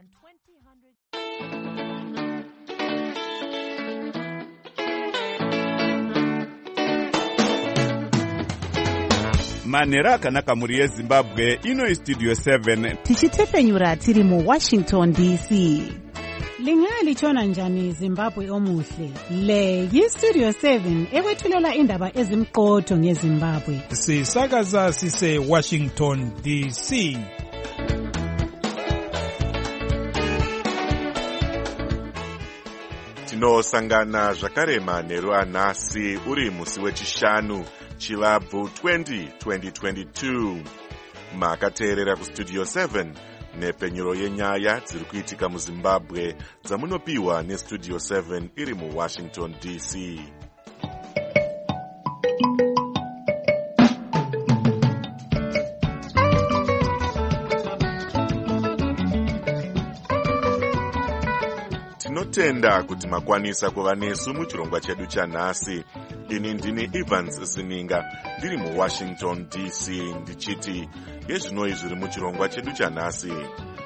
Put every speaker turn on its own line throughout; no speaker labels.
than 200.
manhero akanaka muri yezimbabwe. Ino Studio 7
tichitefenyura tiri mu Washington DC.
Lingalitshona njani Zimbabwe omuhle? Le yi-Studio 7 ekwethulela indaba ezimqotho ngeZimbabwe.
Sisakaza sise Washington DC.
Tinosangana zvakare manheru anhasi uri musi wechishanu chivabvu 2022. Makateerera kuStudio 7 nepenyuro yenyaya dziri kuitika muZimbabwe dzamunopiwa neStudio 7 iri muWashington DC. Tinotenda kuti makwanisa kuva nesu muchirongwa chedu chanhasi. Ini ndini Evans Sininga ndiri muWashington DC ndichiti yezvinoi zviri muchirongwa chedu chanhasi.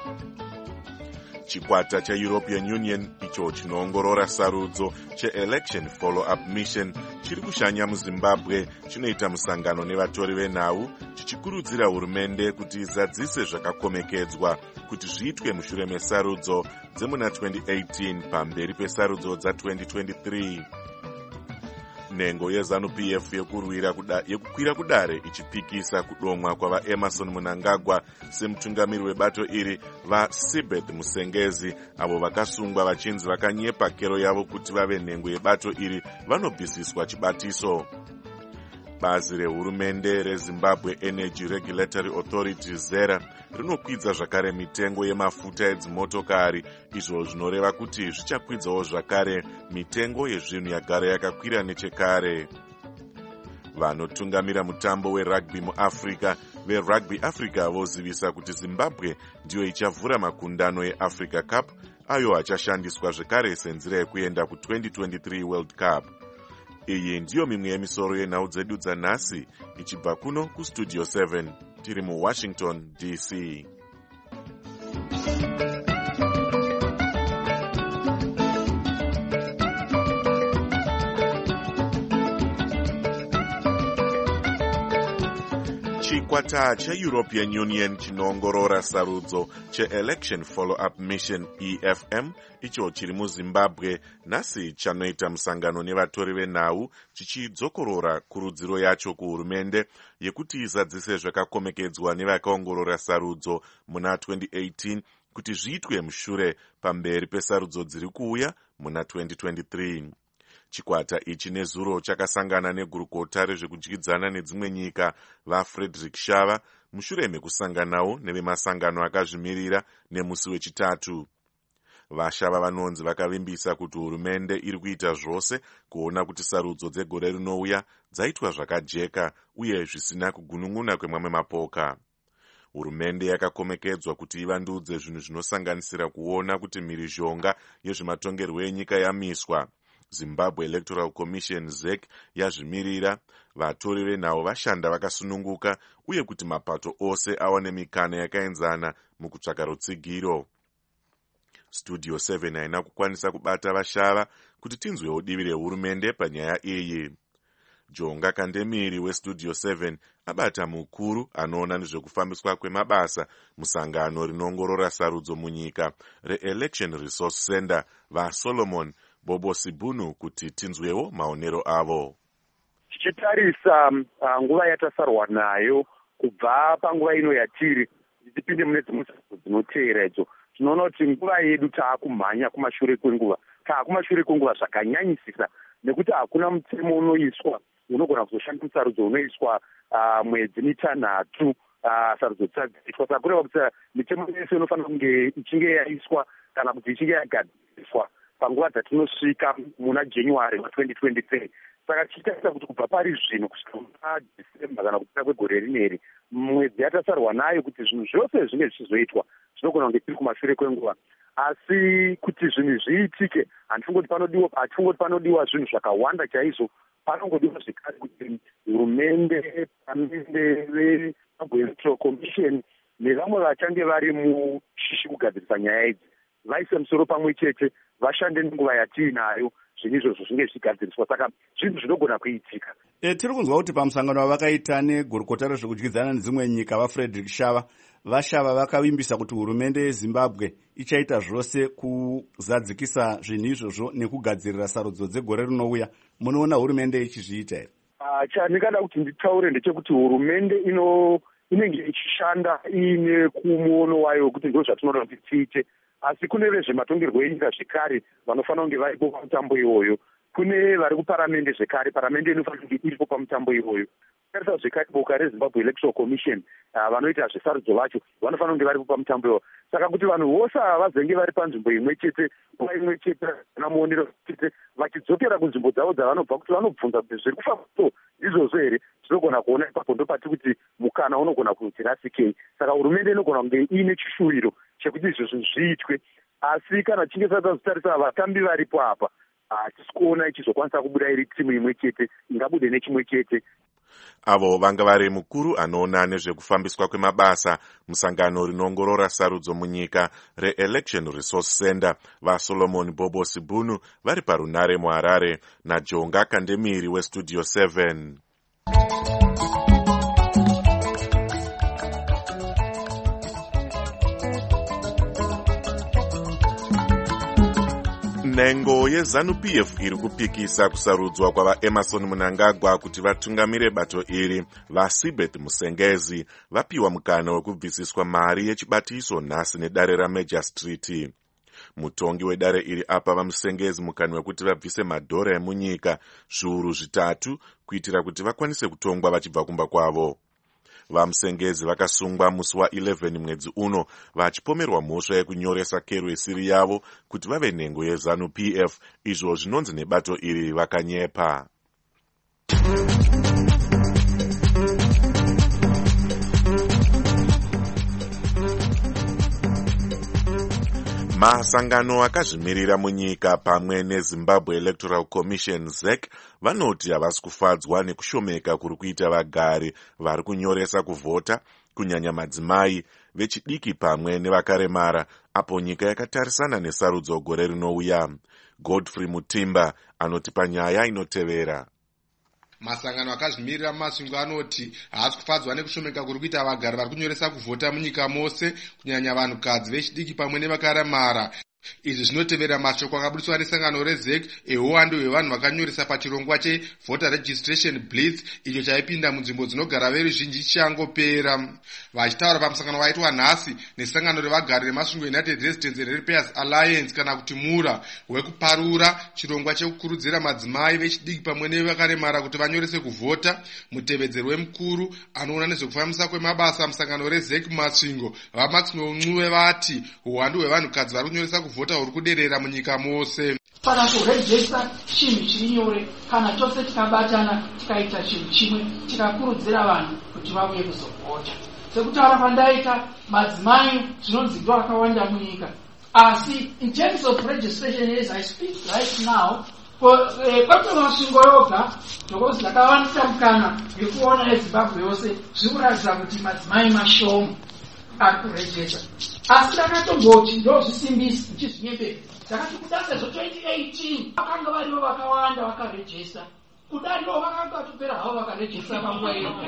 Chikwata cheEuropean Union icho chinoongorora sarudzo cheElection Follow-up Mission chiri kushanya muZimbabwe chinoita musangano nevatori venhau chichikurudzira hurumende kuti izadzise zvakakomekedzwa kuti zviitwe mushure mesarudzo dzemuna 2018 pamberi pesarudzo dza2023. Nhengo yeZANU-PF yekukwira kudare ichipikisa kudomwa kwavaEmerson Mnangagwa semutungamiri webato iri vaSibeth Musengezi avo vakasungwa vachinzi vakanyepa kero yavo kuti vave nhengo yebato iri vanobvisiswa chibatiso. Bazi rehurumende reZimbabwe Energy Regulatory Authority ZERA rinokwidza zvakare mitengo yemafuta edzimotokari, izvo zvinoreva kuti zvichakwidzawo zvakare mitengo yezvinhu yagara yakakwira nechekare. Vanotungamira mutambo werugby muAfrica veRugby Africa vozivisa kuti Zimbabwe ndiyo ichavhura makundano eAfrica Cup ayo achashandiswa zvekare senzira yekuenda ku2023 World Cup. Iyi ndiyo mimwe yemisoro yenhau dzedu dzanhasi ichibva kuno kuStudio 7 tiri muWashington DC. Chikwata cheEuropean Union chinoongorora sarudzo cheElection Follow-up Mission EFM icho chiri muZimbabwe nhasi chanoita musangano nevatori venhau chichidzokorora kurudziro yacho kuhurumende yekuti izadzise zvakakomekedzwa nevakaongorora sarudzo muna 2018 kuti zviitwe mushure pamberi pesarudzo dziri kuuya muna 2023. Chikwata ichi nezuro chakasangana negurukota rezvekudyidzana nedzimwe nyika vaFrederick Shava mushure mekusanganawo nevemasangano akazvimirira nemusi wechitatu. VaShava vanonzi vakavimbisa kuti hurumende iri kuita zvose kuona kuti sarudzo dzegore rinouya dzaitwa zvakajeka uye zvisina kugunun'una kwemamwe mapoka. Hurumende yakakomekedzwa kuti ivandudze zvinhu zvinosanganisira kuona kuti mhirizhonga yezvematongerwo enyika yamiswa. Zimbabwe Electoral Commission ZEC yazvimirira, vatori venhau vashanda vakasununguka uye kuti mapato ose awane mikana yakaenzana mukutsvaka rutsigiro. Studio 7 haina kukwanisa kubata vaShava kuti tinzwewo divi rehurumende panyaya iyi. Jonga Kandemiri weStudio 7 abata mukuru anoona nezvekufambiswa kwemabasa musangano rinoongorora sarudzo munyika reElection Resource Center vaSolomon Bobo Sibunu kuti tinzwewo maonero avo.
Tichitarisa nguva yatasarwa nayo kubva panguva ino yatiri tipinde mune dzimwe dzinoteera idzo, tinoona kuti nguva yedu taakumhanya kumashure kwenguva zvakanyanyisisa, nekuti hakuna mutemo unoiswa unogona kuzoshanda musarudzo unoiswa mwedzi mitanhatu sarudzo dzisadziitwa. Saka kureva kuti mitemo yese inofanira kunge ichinge yaiswa kana kuti ichinge yagadziriswa panguva dzatinosvika muna January 2023. Saka tichitarisa kuti kubva pari zvino kusvika muna December kana kupera kwegore rineri, mwedzi yatasarwa nayo kuti zvinhu zvose zvinge zvichizoitwa zvinogona kunge tiri kumashure kwenguva. Asi kuti zvinhu zviitike hatifungoti panodiwa zvinhu zvakawanda chaizvo. Panongodiwa zvekare kuti hurumende, Zimbabwe Electoral Commission nevamwe vachange vari mushishi kugadzirisa nyaya idzi vaise musoro pamwe chete, vashande nenguva yatiinayo, zvinhu izvozvo zvinge zvichigadziriswa. Saka zvinhu zvinogona kuitika.
Tiri kunzwa kuti pamusangano wavakaita negurukota rezvekudyidzana nedzimwe nyika vaFrederick Shava, vashava vakavimbisa kuti hurumende yeZimbabwe ichaita zvose kuzadzikisa zvinhu izvozvo nekugadzirira sarudzo dzegore rinouya. Munoona hurumende ichizviita here?
Chandingada kuti nditaure ndechekuti hurumende inenge ichishanda iine kumuono wayo wekuti ndo zvatinoda kuti tiite, asi kune vezvematongerwo enyika zvekare vanofanira kunge varipo pamutambo iwoyo. Kune vari kuparamende zvekare, paramende inofanira kunge iripo pamutambo iwoyo. Tarisa zvekare boka reZimbabwe Electoral Commission vanoita zvesarudzo vacho vanofanira kunge varipo pamutambo iwoyo. Saka kuti vanhu vose vazenge vari panzvimbo imwe chete, nguva imwe chete, namuonero chete, vachidzokera kunzvimbo dzavo dzavanobva, kuti vanobvunza kuti zviri kufamba izvozvo here, tinogona kuona ipapo ndopati kuti mukana unogona kuti rasikei. Saka hurumende inogona kunge iine chishuwiro chekuti izvozvo zviitwe, asi kana chinge satazotarisa vatambi varipo apa, hatisi kuona ichizokwanisa kubuda iri timu imwe chete, ingabude nechimwe chete.
Avo vanga vari mukuru anoona nezvekufambiswa kwemabasa musangano rinoongorora sarudzo munyika reElection Resource Center vaSolomon Bobo Sibunu vari parunare muHarare naJonga Kandemiri weStudio 7. Nhengo yeZANU-PF iri kupikisa kusarudzwa kwavaEmerson Mnangagwa kuti vatungamire bato iri. vaSibeth Musengezi vapiwa mukana wekubvisiswa mari yechibatiso nhasi nedare raMajor Street. Mutongi wedare iri apa vaMusengezi mukana wekuti vabvise madhora emunyika zviuru 3 kuitira kuti vakwanise kutongwa vachibva kumba kwavo. vaMusengezi vakasungwa musi wa11 mwedzi uno vachipomerwa mhosva yekunyoresa kero isiri yavo kuti vave nhengo yeZANU-PF, izvo zvinonzi nebato iri vakanyepa. Masangano akazvimirira munyika pamwe neZimbabwe Electoral Commission ZEC vanoti havasi kufadzwa nekushomeka kuri kuita vagari vari kunyoresa kuvhota, kunyanya madzimai, vechidiki pamwe nevakaremara, apo nyika yakatarisana nesarudzo gore rinouya. Godfrey Mutimba anoti panyaya inotevera.
Masangano akazvimirira mumasvingo anoti haasi kufadzwa nekushomeka kuri kuita vagari vari kunyoresa kuvhota munyika mose, kunyanya vanhukadzi, vechidiki pamwe nevakaremara. Izvi zvinotevera mashoko akabudiswa nesangano reZEC ehwando hwevanhu vakanyoresa pachirongwa cheVoter Registration Blitz icho chaipinda munzvimbo dzinogara veruzhinji chichangopera. Vachitaura pamusangano waitwa nhasi nesangano revagari remasvingo United Residents and Repairs Alliance kana kuti MURA wekuparura chirongwa chekukurudzira madzimai, vechidiki pamwe nevakaremara kuti vanyorese kuvhota, mutevedzeri wemukuru anoona nezvekufambisa kwemabasa musangano reZEC mumasvingo vaMaximo Ncube vati uhwandu hwevanhukadzi vari kunyoresa kuvhota huri kuderera munyika mose.
Kana kurejista chinhu chiri nyore, kana chose tikabatana tikaita chinhu chimwe tikakurudzira vanhu kuti vauye kuzovhota. Sekutaura pandaita madzimai zvinonzi ndo akawanda munyika, asi in terms of registration as I speak right now, kwato masvingo yoga ndokuti ndakawanisa mukana wekuona yeZimbabwe yose zviri kuratidza kuti madzimai mashoma ari kurejista. Asi ndakatomboti ndozvisimbisi ndichizvinyepedza dzakati kuda sezvo 2018 vakanga varivo vakawanda vakarejista, kuda ndo vakanga vatopera havo vakarejista panguva iyo.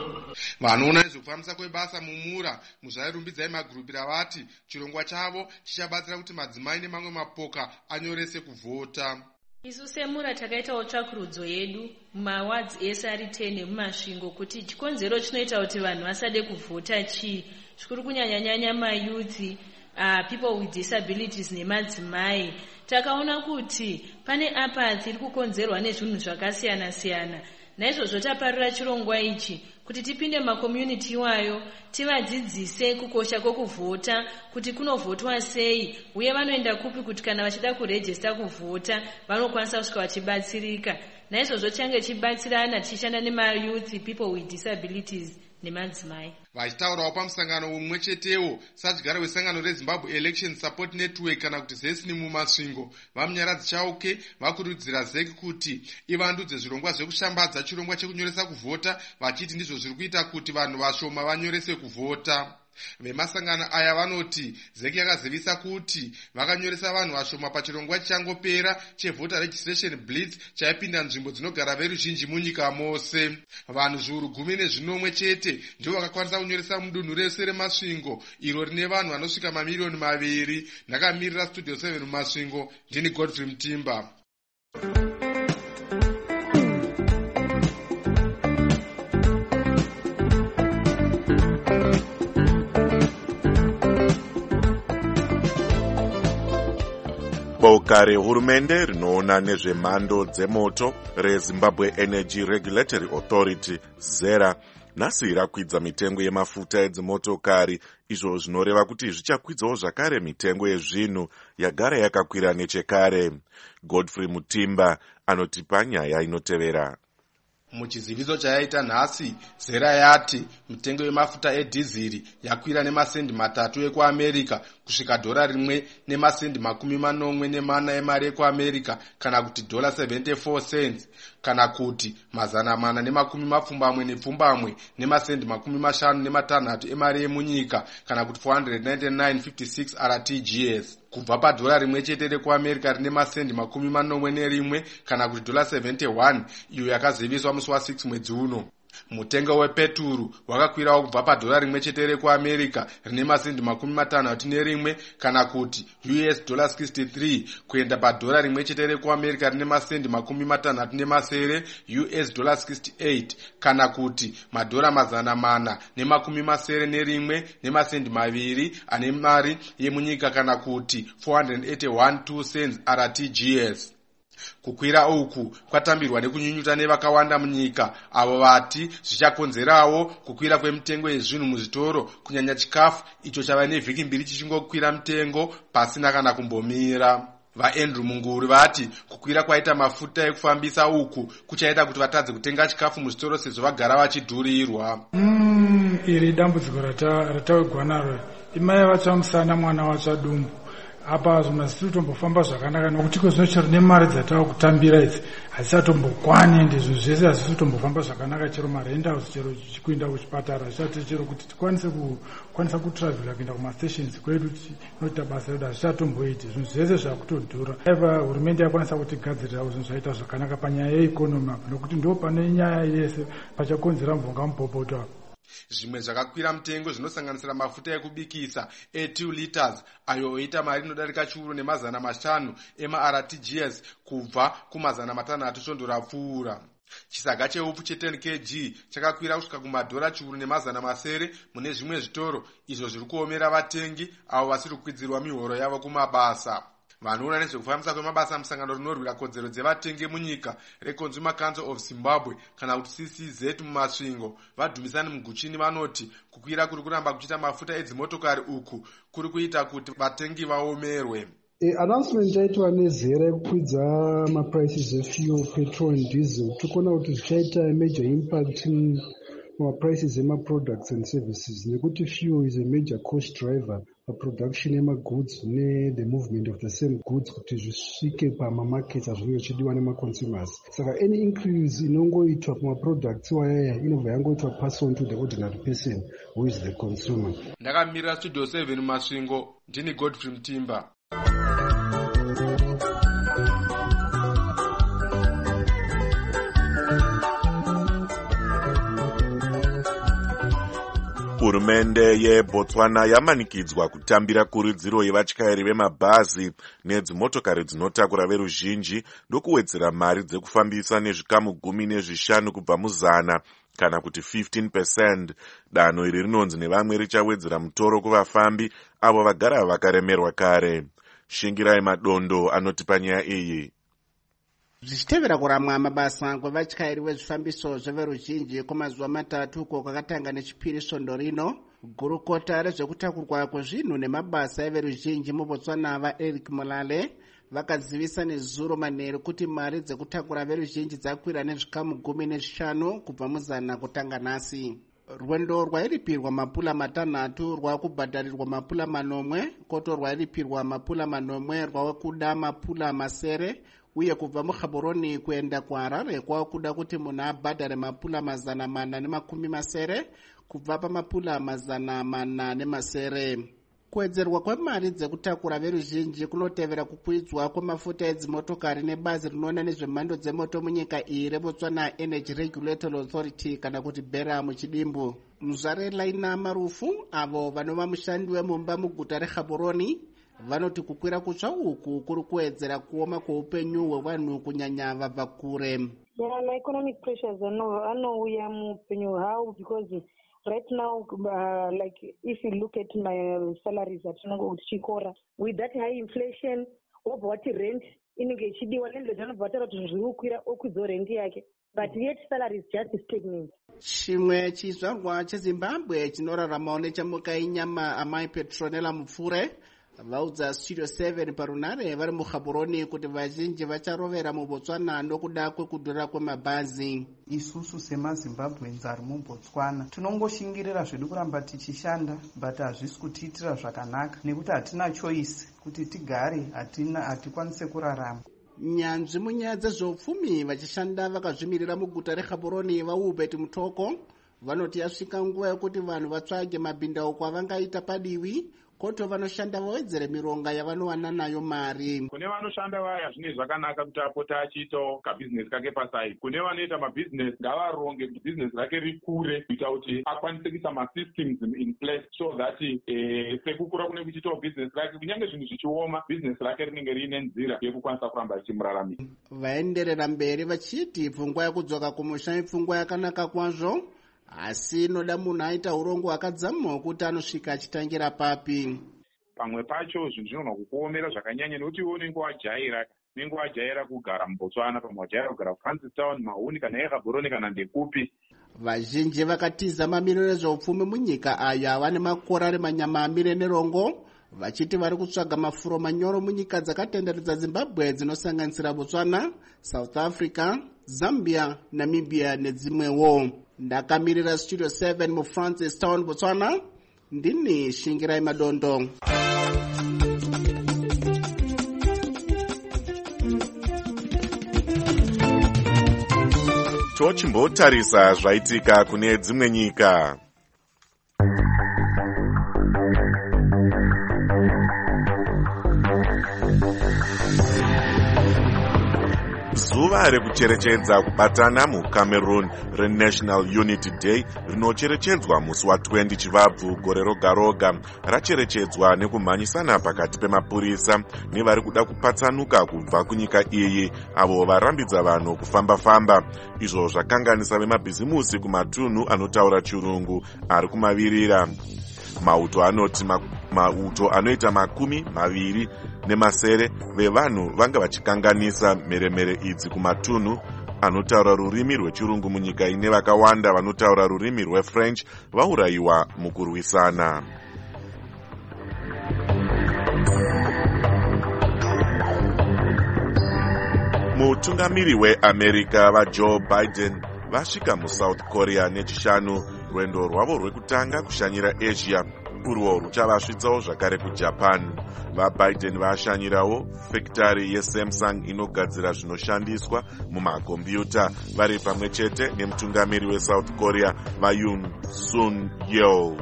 Vanoona nezvekufambisa kwebasa mumura muzvairumbidzai magurupi ravati chirongwa chavo chichabatsira kuti madzimai nemamwe mapoka anyorese kuvhota.
Isu semura takaitawo tsvakurudzo yedu mumawadzi ese ari 10 emumasvingo kuti chikonzero chinoita kuti vanhu vasade kuvhota chii, zvikuru kunyanyanyanya mayuthi, people with disabilities nemadzimai. Takaona kuti pane apathy iri kukonzerwa nezvinhu zvakasiyana siyana. Naizvozvo taparura chirongwa ichi kuti tipinde mumakomyuniti iwayo tivadzidzise kukosha kwokuvhota, kuti kunovhotwa sei uye vanoenda kupi kuti kana vachida kurejista kuvhota vanokwanisa kusvika vachibatsirika. Naizvozvo change chibatsirana tichishanda nemayuthi, people with disabilities nemadzimai.
Vachitaurawo pamusangano mumwe chetewo sadyigara wesangano reZimbabwe Election Support Network kana kuti ZESNI mumasvingo vamunyaradzi Chauke vakurudzira ZEC kuti ivandudze zvirongwa zvekushambadza chirongwa chekunyoresa kuvhota, vachiti ndizvo zviri kuita kuti vanhu vashoma vanyorese kuvhota. Vemasangano aya vanoti ZEC yakazivisa kuti vakanyoresa vanhu vashoma pachirongwa chichangopera chevoter registration blitz chaipinda nzvimbo dzinogara veruzhinji munyika mose. Vanhu zviuru 10 chete ndivo vakakwanisa kunyoresa mudunhu rese reMasvingo, iro rine vanhu vanosvika mamiliyoni 2. Ndakamirira Studio 7 muMasvingo, ndini Godfrey Mutimba.
Boka rehurumende rinoona nezvemhando dzemoto reZimbabwe Energy Regulatory Authority ZERA nhasi rakwidza mitengo yemafuta edzimotokari, izvo zvinoreva kuti zvichakwidzawo zvakare mitengo yezvinhu yagara yakakwira nechekare. Godfrey Mutimba anotipa nyaya inotevera.
Muchiziviso chayaita nhasi, ZERA yati mitengo yemafuta edhiziri yakwira nemasendi 3 ekuAmerica kusvika $1.44 emari ekuAmerica, kana kuti $0.74, kana kuti $440 nemasendi 56 emari yemunyika, kana kuti 499.56 RTGS, kubva $1 chete rekuAmerica rine masendi 41 kana kuti $71, iyo yakaziviswa musi wa6 mwedzi uno. Mutengo wepeturu wakakwirawo kubva $1 chete rekuAmerica rine masendi 61 kana kuti $63 kuenda $1 chete rekuAmerica rine masendi 67 $68 kana kuti $481 nemasendi 2 ane mari yemunyika, kana kuti 481.2 cents RTGS. Kukwira uku kwatambirwa nekunyunyuta nevakawanda munyika, avo vati zvichakonzerawo kukwira kwemitengo yezvinhu muzvitoro, kunyanya chikafu icho chava nevhiki 2 chichingokwira mitengo pasina kana kumbomira. VaAndrew Munguri vati kukwira kwaita mafuta ekufambisa uku kuchaita kuti vatadze kutenga chikafu muzvitoro sezvo vagara vachidhurirwa.
Iri dambudziko ratawigwa naro imai vatsvamusana mwana watsvadumbu. Apa zvona zvisitombofamba zvakanaka nokuti kozinochero nemari dzatava kutambira idzi hadzichatombokwani, ende izvo zvese hazvisitombofamba zvakanaka, chero marendaus chero kuenda kuchipatara zvichati chero kuti tikwanise kutravela kuenda kumastations kwedu tinoita basa redu hazvichatomboiti, zvinhu zvese zvakutodhura. Aiva hurumende yakwanisa kutigadzirirawo zvinhu zvaita zvakanaka panyaya yeikonomi apo, nokuti ndo pane nyaya yese pachakonzera mvonga mupopoto apo.
Zvimwe zvakakwira mutengo zvinosanganisira mafuta ekubikisa e2 liters ayo oita mari inodarika $105 ema-RTGS kubva $600 chondorapfuura. Chisaga cheupfu che10 kg chakakwira kusvika $100 mune zvimwe zvitoro, izvo zviri kuomera vatengi avo vasiri kukwidzirwa mihoro yavo kumabasa. Vanoona nezvekufambisa kwemabasa musangano rinorwira kodzero dzevatengi munyika reConsumer Council of Zimbabwe kana kuti CCZ muMasvingo vadhumisani muguchini vanoti kukwira kuri kuramba kuchiita mafuta edzimotokari uku kuri kuita kuti vatengi vaomerwe.
Announcement yaitwa neZERA yekukwidza maprices efuel, petrol and diesel, tikuona kuti zvichaita major impact prices ema-products and services, nekuti fuel is a major cost driver production yema-goods ne-the movement of the same goods kuti zvisvike pama-markets azvinenge zvichidiwa nema-consumers. Saka any increase inongoitwa pama-products wayaya inobva yangoitwa pass on to the ordinary person who is the consumer.
Ndakamirira Studio 7 Masvingo, ndini Godfrey Mutimba.
Hurumende yeBotswana yamanikidzwa kutambira kurudziro yevatyairi vemabhazi nedzimotokari dzinotakura veruzhinji ndokuwedzera mari dzekufambisa nezvikamu 15 kubva muzana, kana kuti 15%. Danho iri rinonzi nevamwe richawedzera mutoro kuvafambi avo vagara vakaremerwa kare. Shingirai Madondo anotipa nyaya iyi.
Zvichitevera kuramwa mabasa kwevatyairi vezvifambiso zveveruzhinji kwamazuva 3 uko kwakatanga nechipiri svondo rino, gurukota rezvekutakurwa kwezvinhu nemabasa everuzhinji muBotswana vaEric Molale vakazivisa nezuro manheru kuti mari dzekutakura veruzhinji dzakwira nezvikamu 15 kubva muzana kutanga nhasi. Rwendo rwairipirwa mapula 6 rwakubhadharirwa mapula 8, koto rwairipirwa mapula 8 rwavakuda mapula 9, uye kubva muGaborone kuenda kuHarare kwakuda kuti munhu abhadhare mapula 490 kubva pamapula 490. Kuwedzerwa kwemari dzekutakura veruzhinji kunotevera kukwidzwa kwemafuta edzimotokari nebazi rinoona nezvemhando dzemoto munyika iyi reBotswana Energy Regulatory Authority kana kuti BERA muchidimbu. Muzvare Laina Marufu avo vanova mushandi wemumba muguta reGaborone vanoti kukwira kutsva uku kuri kuwedzera kuoma kweupenyu hwevanhu kunyanya vabva kure.
Economic pressures anouya muupenyu hwavo because right now, like if you look at my salaries at Chikora, with that high inflation, what rent inenge ichidiwa nendo zvanobvatara kuti zviri okudzo rent yake, but yet salary is just stagnant.
Chimwe chizvarwa cheZimbabwe chinoraramawo nechamuka inyama amai Petronella Mupfure vaudza Studio 7 parunare vari muGaborone kuti vazhinji vacharovera muBotswana nokuda kwekudhura kwemabhazi.
Isusu semaZimbabweans ari muBotswana tinongoshingirira zvedu kuramba tichishanda, but hazvisi kutiitira zvakanaka nekuti hatina choice kuti tigare, hatikwanise kurarama.
Nyanzvi munyaya dzezveupfumi vachishanda vakazvimirira muguta reGaborone vaUbert Mutoko vanoti yasvika nguva yekuti vanhu vatsvage mabhindauko avangaita padiwi koto vanoshanda vawedzere mironga yavanowana nayo mari.
Kune vanoshanda vaya zvine zvakanaka kuti apota achiitawo kabhizinesi kake paside. Kune vanoita mabhizinesi ngavaronge kuti bhizinesi rake rikure kuita kuti akwanise kuisa masystems in place so that sekukura kune kuchiitawo bhizinesi rake kunyange zvinhu zvichioma bhizinesi rake rinenge riine nzira yekukwanisa kuramba richimuraramisa.
Vaenderera mberi vachiti pfungwa yekudzoka kumusha ipfungwa yakanaka kwazvo, asi noda munhu aita urongo hwakadzama kuti anosvika achitangira papi.
Pamwe pacho zvinhu zvinogona kukuomera zvakanyanya nekuti iwe unenge wajaira kugara muBotswana, pamwe wajaira kugara kuFrancistown, Mahuni kana eGaborone kana ndekupi.
Vazhinji vakatiza mamiriro ezveupfumi munyika aya vane makore ari manyama amire nerongo vachiti vari kutsvaga mafuro manyoro munyika dzakatenderedza Zimbabwe dzinosanganisira Botswana, South Africa, Zambia, Namibia nedzimwewo. Ndakamirira Studio 7 muFrancistown, Botswana, ndini Shingirai Madondo.
Tochimbotarisa zvaitika kune dzimwe nyika. Zuva rekucherechedza kubatana muCameroon reNational Unity Day rinocherechedzwa musi wa20 Chivabvu gore roga roga racherechedzwa nekumhanyisana pakati pemapurisa nevari kuda kupatsanuka kubva kunyika iyi avo varambidza vanhu kufamba-famba. Izvo zvakanganisa vemabhizimusi kumatunhu anotaura chirungu ari kumavirira. Mauto anoti mauto anoita 20 vevanhu vanga vachikanganisa mheremhere idzi kumatunhu anotaura rurimi rwechirungu munyika ine vakawanda vanotaura rurimi rweFrench vaurayiwa mukurwisana. Mutungamiri weAmerica vaJoe Biden vasvika muSouth Korea nechishanu. Rwendo rwavo rwekutanga kushanyira Asia urwo ruchavasvitsawo zvakare kuJapan. VaBiden vashanyirawo fekitari yeSamsung inogadzira zvinoshandiswa mumakombiyuta vari pamwe chete nemutungamiri weSouth Korea vaYoon Suk Yeol.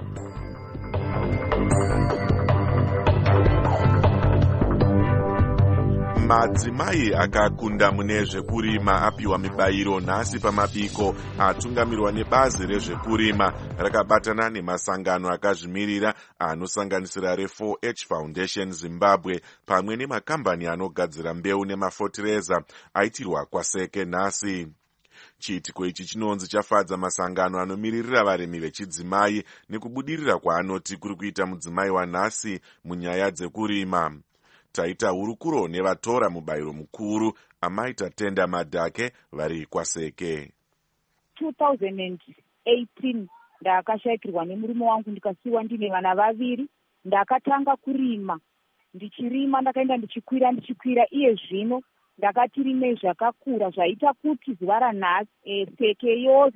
Madzimai akakunda mune zvekurima apiwa mibayiro nhasi pamabiko atungamirwa nebazi rezvekurima rakabatana nemasangano akazvimirira anosanganisira re4H Foundation Zimbabwe pamwe nemakambani anogadzira mbeu nemafotireza aitirwa kwaSeke nhasi. Chiitiko ichi chinonzi chafadza masangano anomiririra varimi vechidzimai nekubudirira kwaanoti kuri kuita mudzimai wanhasi munyaya dzekurima. Taita hurukuro nevatora mubayiro mukuru amaita Tenda Madhake vari kwaSeke.
2018 ndakashayikirwa nemurume wangu ndikasiwa ndine vana vaviri. Ndakatanga kurima, ndichirima ndakaenda ndichikwira iye zvino ndakati rime zvakakura zvaita kuti zuva ranhasi Seke yose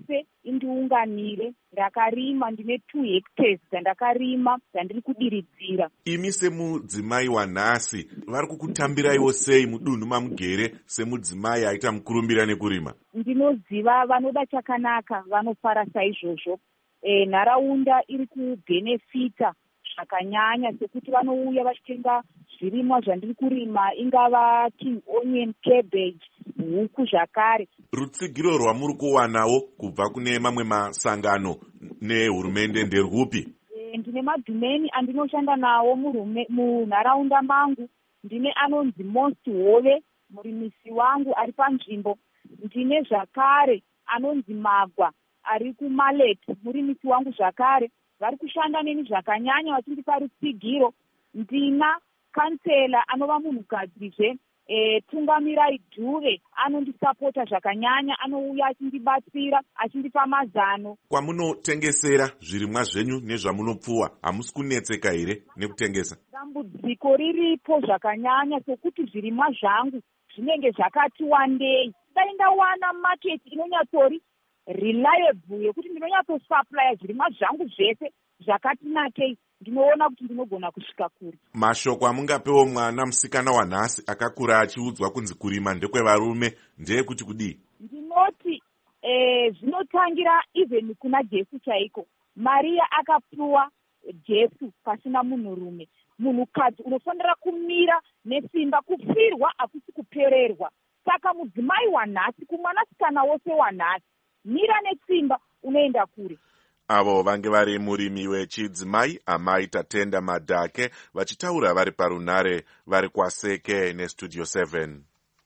indiunganire. Ndakarima, ndine 2 hectares dzandakarima dzandiri kudiridzira.
Imi semudzimai wanhasi vari kukutambirai sei mudunhu mamugere semudzimai aita mukurumbira nekurima?
Ndinoziva vanoda chakanaka vanofara saizvozvo. Nharaunda iri kubhenefita zvakanyanya sekuti vanouya vachitenga zvirimwa zvandiri kurima, ingava king onion, cabbage, huku zvakare.
Rutsigiro rwamuri kuwanawo kubva kune mamwe masangano nehurumende nderwupi?
Ndine madhumeni andinoshanda nawo munharaunda mangu. Ndine anonzi Most Hove, murimisi wangu ari panzvimbo. Ndine zvakare anonzi Magwa ari kuMalet, murimisi wangu zvakare. Vari kushanda neni zvakanyanya vachindipa rutsigiro. Ndina kansela anova munhukadzizve, Tungamirai Dhuve, anondisapota zvakanyanya, anouya achindibatsira, achindipa mazano.
Kwamunotengesera zvirimwa zvenyu nezvamunopfuwa, hamusi kunetseka here nekutengesa?
Dambudziko riripo zvakanyanya sokuti zvirimwa zvangu zvinenge zvakati wandei. Dai ndawana market inonyatsori reliable yekuti ndinonyatsosuplya zvirimwa zvangu zvese zvakati nakei, ndinoona kuti ndinogona kusvika kuri.
Mashoko amungapewo mwana musikana wanhasi akakura achiudzwa kunzi kurima ndekwevarume ndeyekuti kudii?
Ndinoti zvinotangira even kuna Jesu chaiko. Maria akapiwa Jesu pasina munhurume. Munhukadzi unofanira kumira nesimba, kupfirwa hakusi kupererwa. Saka mudzimai wanhasi, kumwanasikana wose wanhasi, mira nesimba, unoenda kure.
Avo vange vari murimi wechidzimai amai Tatenda Madhake vachitaura vari parunare vari kwaSeke neStudio 7.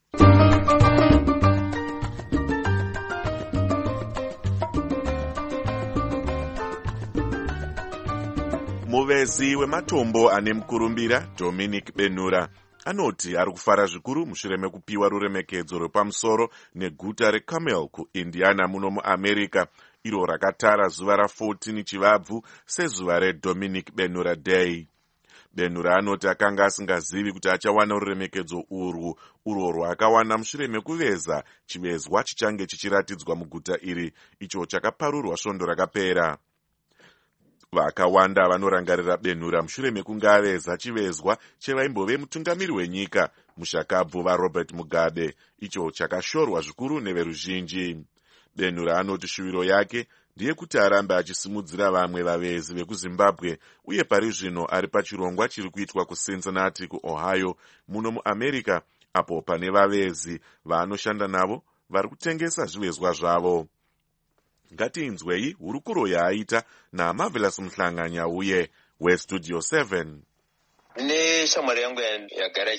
Muvezi wematombo ane mukurumbira Dominic Benhura anoti ari kufara zvikuru mushure mekupiwa ruremekedzo rwepamusoro neguta reCarmel kuIndiana muno muAmerica, iro rakatara zuva ra14 Chivabvu sezuva reDominic Benhura Day. Benhura anoti akanga asingazivi kuti achawana ruremekedzo urwo rwaakawana mushure mekuveza chivezwa chichange chichiratidzwa muguta iri, icho chakaparurwa svondo rakapera. Vakawanda vanorangarira Benhura mushure mekunge aveza chivezwa chevaimbove mutungamiri wenyika mushakabvu vaRobert Mugabe, icho chakashorwa zvikuru neveruzhinji. Benhura anoti shuviro yake ndiye kuti arambe achisimudzira vamwe vavezi vekuZimbabwe, uye pari zvino ari pachirongwa chiri kuitwa kuCincinnati kuOhio muno muAmerica, apo pane vavezi vaanoshanda navo vari kutengesa zvivezwa zvavo. Ngatiinzwei hurukuro yaaita naMarvelous Mhlanganya uye weStudio 7.
Neshamwari yangu yagara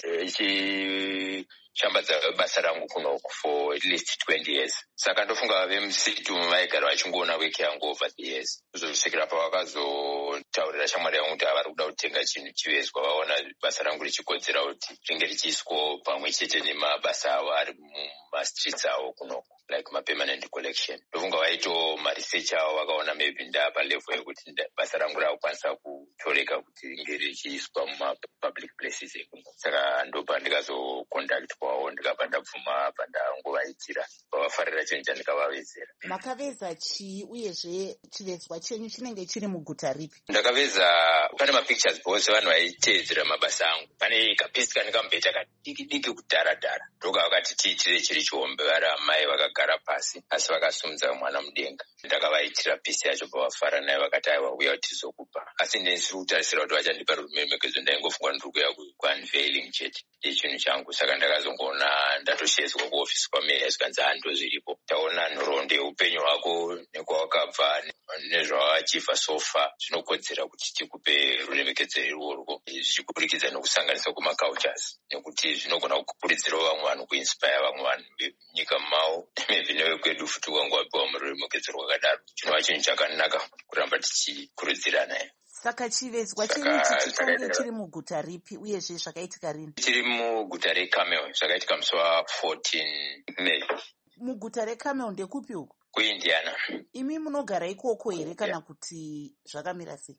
ichishambadza basa rangu kunoku for at least 20 years. Saka ndofunga vemusitu vaigara vachingoona weki yangu over the years. Kuzosvikira pavakazotaurira shamwari yangu kuti vari kuda kutenga chinhu chivezwa, vaona basa rangu richikodzera kuti ringe richiiswawo pamwe chete nemabasa avo ari mumastreets avo kunoku, like ma-permanent collection. Ndofunga vaito maresearch avo vakaona maybe ndapa level yekuti basa rangu rakukwanisa kutoreka kuti ringe richiiswa muma-public places ekuno. Saka ndopa ndikazokondaktwawo ndikabva ndabvuma pandangovaitira, vavafarira chinhu chandikavavezera.
Makaveza chii uyezve chivezwa chenyu chinenge chiri muguta ripi?
Ndakaveza, pane mapictures bose vanhu vaiteedzera mabasa angu. Pane kapisi kandikamubheta kadiki kudhara ndoka vakati tiitire chiri chihombe, vari amai vakagara pasi asi vakasumudza mwana mudenga. Ndakavaitira pisi yacho pavafara naye, vakati aiwa uya kuti tizokupa, asi ndisiri kutarisira kuti vachandipa ruremekedzo. Ndaingofunga ndiri kuya kuunveiling chete yechinhu changu. Saka ndakazongoona ndatoshedzwa kuofisi kwameya zvikanzi hando zviripo, taona nhoroondo yeupenyu hwako nekwawakabva nezvawachibva sofa, zvinokodzera kuti tikupe ruremekedzo irworwo, zvichikurikidza nokusanganisa kumacultures, nekuti zvinogona kukurudzirawo vamwe vanhu, kuinspire vamwe vanhu venyika mavo, maybe nevekwedu futi ukange wapiwa ruremekedzo rwakadaro. Chinova chinhu chakanaka kuramba tichikurudzirana.
Saka chivezwa chenyu chichange chiri muguta ripi uyezve zvakaitika rini?
Chiri muguta reCarmel, zvakaitika musi wa14 May.
Muguta reCarmel ndekupi uko?
kuIndiana.
Imi munogara ikoko here kana kuti zvakamira sei?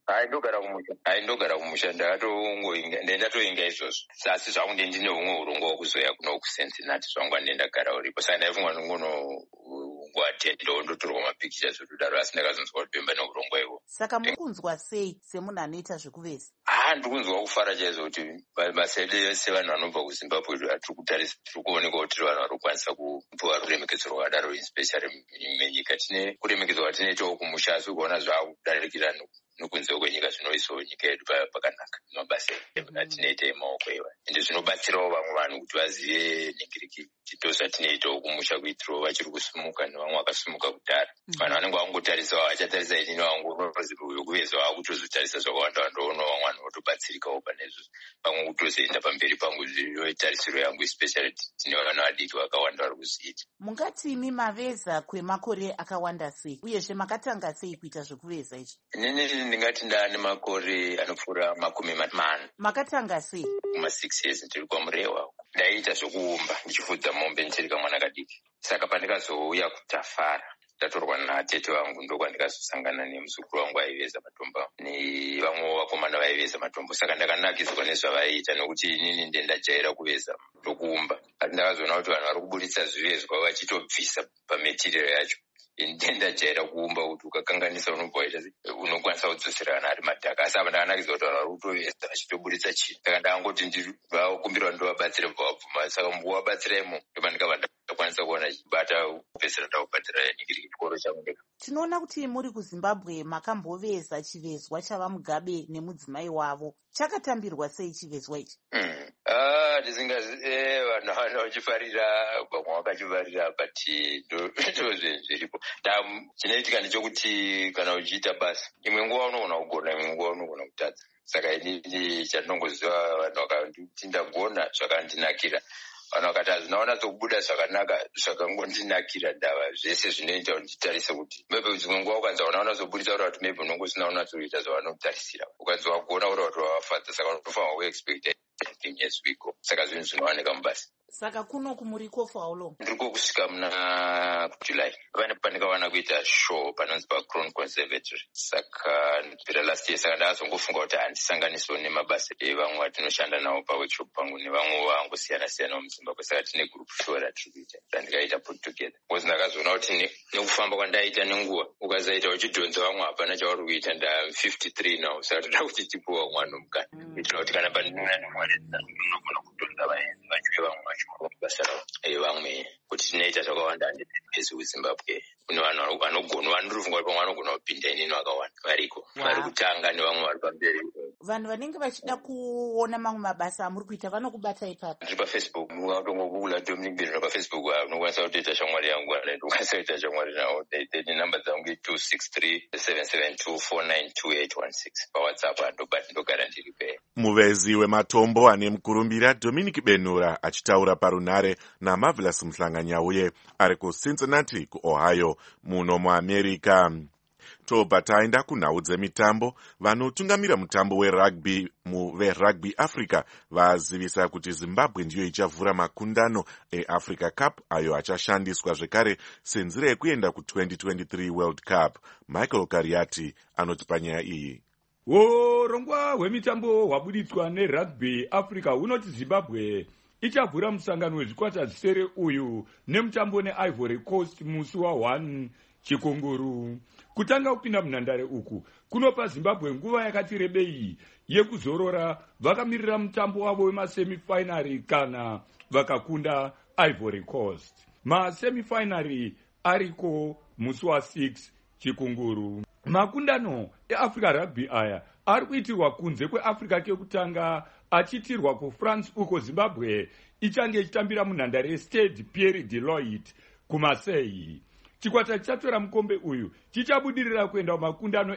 Ndogara kumusha, ndatoinga izvozvo. Asi zvangu ndine humwe urongwa hwekuzoya kuno kuCincinnati, zvangu ndendagara uripo. Saka ndaifunga kungwatenda wondotorwa mapictures kudaro asi ndakazonzwa kuti Bemba neurongwa iwo.
Saka mukunzwa sei semunhu anoita zvekuveza?
Ndikunzwa kufara chaizvo kuti basa edu yese vanhu vanobva kuZimbabwe tiri kuoneka kuti tiri vanhu vari kukwanisa kupiwa ruremekedzo rwakadaro, especially menyika tine kuremekedzwa kwatinoitawo kumusha asi kuona zvaakudarikira nokunze kwenyika zvinoisawo nyika yedu pakanaka mabasa atinoita emaoko iwa, ende zvinobatsirawo vamwe vanhu kuti vazive ningirikiti ndozvatinoitawo kumusha kuitirawo vachiri kusumuka nevamwe vakasumuka kudhara. Vanhu vanenge vangotarisawo vachatarisa inini vangonozivo yokuveza vakutozotarisa zvakawanda wandoona vamwe vanhu votobatsirikawo pane izvozvo, vamwe kutozoenda pamberi pangu zvinotarisiro yangu, especially tine vana vadiki vakawanda vari kuziita.
Mungati imi maveza kwemakore akawanda sei uyezve makatanga sei kuita zvekuveza izvi?
Inini ndingati ndaane makore anopfuura 40.
Makatanga sei?
Kuma6 years ndiri kwaMurewa. Ndaiita zvokuumba ndichifudza mombe ndichiri kamwana kadiki. Saka pandikazouya kuTafara ndatorwa natete vangu ndokwandikazosangana nemuzukuru wangu aiveza matombo nevamwe vakomana vaiveza matombo. Saka ndakanakidzwa nezvavaiita nekuti inini ndendajaira kuveza ndokuumba. Asi ndakazoona kuti vanhu vari kuburitsa zvivezwa vachitobvisa pametiriro yacho. Ndendajaira kuumba kuti ukakanganisa unokwanisa kudzosera kana ari madhaka, asi apa ndakanakidzwa kuti vanhu vari kutoveza vachitoburitsa chinhu. Saka ndakangoti ndavakumbirwa ndovabatsire bvavabvuma. Saka mukuvabatsiraimo ndopandikabva ndakwanisa kuona chibata kupedzisira ndakubhatira ningiri chikoro changu ndega.
Tinoona kuti muri kuZimbabwe makamboveza chivezwa chavaMugabe nemudzimai wavo. Chakatambirwa sei chivezwa ichi?
Vanhu vanochifarira, vamwe vakachifarira, but ndozvezviripo. Chinoitika ndechekuti kana uchiita basa imwe nguva unogona kugona, imwe nguva unogona kutadza. Saka inini chandinongoziva vanhu vakati ndagona zvakandinakira, vanhu vakati hazvinaona sokubuda zvakanaka zvakangondinakira. Ndava zvese zvinoita kuti nditarise kuti maybe dzimwe nguva ukanza unaona soburitsa kuti maybe unongo usina unatsoita zvavanotarisira, ukanza wagona uri kuti wavafadza. Saka unofanira kuexpecta nezviko. Saka zvinhu zvinowanika mubasa.
Saka kuno kumuriko for how long?
Ndiri kusvika muna July. Pane pandikawana kuita show panonzi paCrown Conservatory. Saka ndipera last year. Saka ndakazongofunga kuti handisanganiswa nemabasa evamwe vatinoshanda navo paworkshop pangu nevamwe vangosiyana-siyana muZimbabwe. Saka tine group show ratiri kuita randikaita put together. Because ndakazoona kuti nekufamba kwandaita nenguva ukazaita uchidhonza vamwe hapana chavari kuita. nda53 now. Saka toda kuti tipiwa mwana mukana kuitira kuti kana pandinouya nemwana unogona kudhonza vaenzi vachive vamwe vacho basa ravo vamwe kuti tinoita zvakawanda handipesi kuZimbabwe. Kune vanhu vanogona, vandirifunga kuti pamwe vanogona kupinda inini vakawanda variko vari kutanga nevamwe vari pamberi.
Vanhu vanenge vachida kuona mamwe mabasa amuri kuita vanokubata ipapo?
Ndiri paFacebook. Mukatongogugula Dominic Benhura paFacebook unokwanisa kutoita shamwari yangu kana ndokwanisa kuita shamwari navo. Namba dzangu i263 772 492816 paWhatsApp ndogara ndiri pe.
Muvezi wematombo ane mukurumbira Dominic Benhura achitaura parunhare naMarvelous Mhlanganyauye ari kuCincinnati kuOhio muno muAmerica. Tobva taenda kunhau dzemitambo. Vanotungamira mutambo verugby Africa vazivisa kuti Zimbabwe ndiyo ichavhura makundano eAfrica Cup ayo achashandiswa zvekare senzira yekuenda ku2023 World Cup. Michael Kariati anoti panyaya iyi.
Urongwa hwemitambo hwabuditswa neRugby Africa hunoti Zimbabwe ichavhura musangano wezvikwata zvisere uyu nemutambo neIvory Coast musi wa1 chikunguru. Kutanga kupinda munhandare uku kunopa Zimbabwe nguva yakati rebei yekuzorora vakamirira mutambo wavo wemasemifinari kana vakakunda Ivory Coast. Masemifinari ariko musi wa6 chikunguru. Makundano eAfrica Rugby aya ari kuitirwa kunze kweAfrica kekutanga achiitirwa kuFrance uko Zimbabwe ichange ichitambira munhandare yeStade Pierre de Lloyd kuMarseille. Chikwata chichatora mukombe uyu chichabudirira kuenda makundano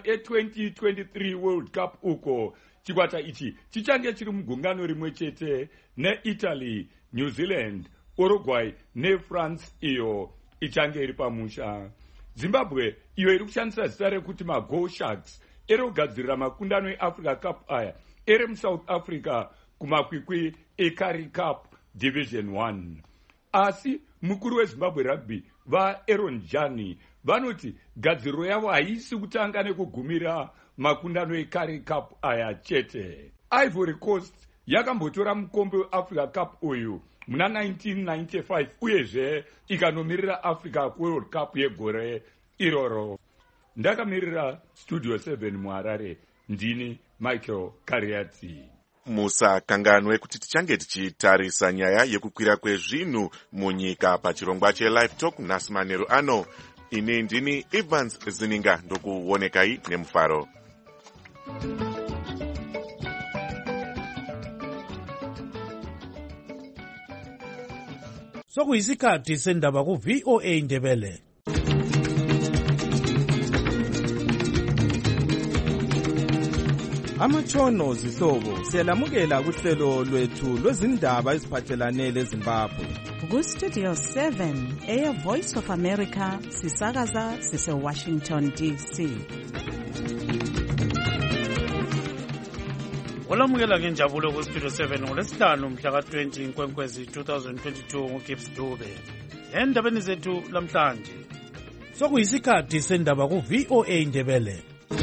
e2023 World Cup uko. Chikwata ichi chichange chiri mugungano rimwe chete neItaly, New Zealand, Uruguay neFrance iyo ichange iri pamusha. Zimbabwe iyo iri kushandisa zita rekuti maGo Sharks iri kugadzirira makundano eAfrica Cup aya iri muSouth Africa kumakwikwi eCurrie Cup Division 1. Asi mukuru weZimbabwe Rugby vaAaron Jani vanoti gadziriro yavo haisi kutanga nekugumira makundano eCurrie Cup aya chete. Ivory Coast yakambotora mukombe weAfrica Cup uyu muna 1995 uyezve ikanomirira Africa World Cup yegore iroro. Ndakamirira Studio 7 muHarare, ndini Michael Kariati.
Musakanganwe kuti tichange tichitarisa nyaya yekukwira kwezvinhu munyika pachirongwa cheLive Talk nhasi manheru ano. Ini ndini Evans Zininga, ndokuonekai nemufaro.
Sokuyisikhathi sendaba ku-VOA Ndebele.
Amatshono zihlobo siyalamukela kuhlelo lwethu lwezindaba eziphathelane leZimbabwe.
Ku-Studio 7 Air Voice of America sisakaza sise-Washington DC.
Olamukela ngenjabulo ku-Studio 7 ngolesihlanu mhla ka-20 Nkwenkwezi 2022 nguGibbs Dube. Endabeni zethu lamhlanje.
Sokuyisikhathi sendaba ku-VOA Ndebele.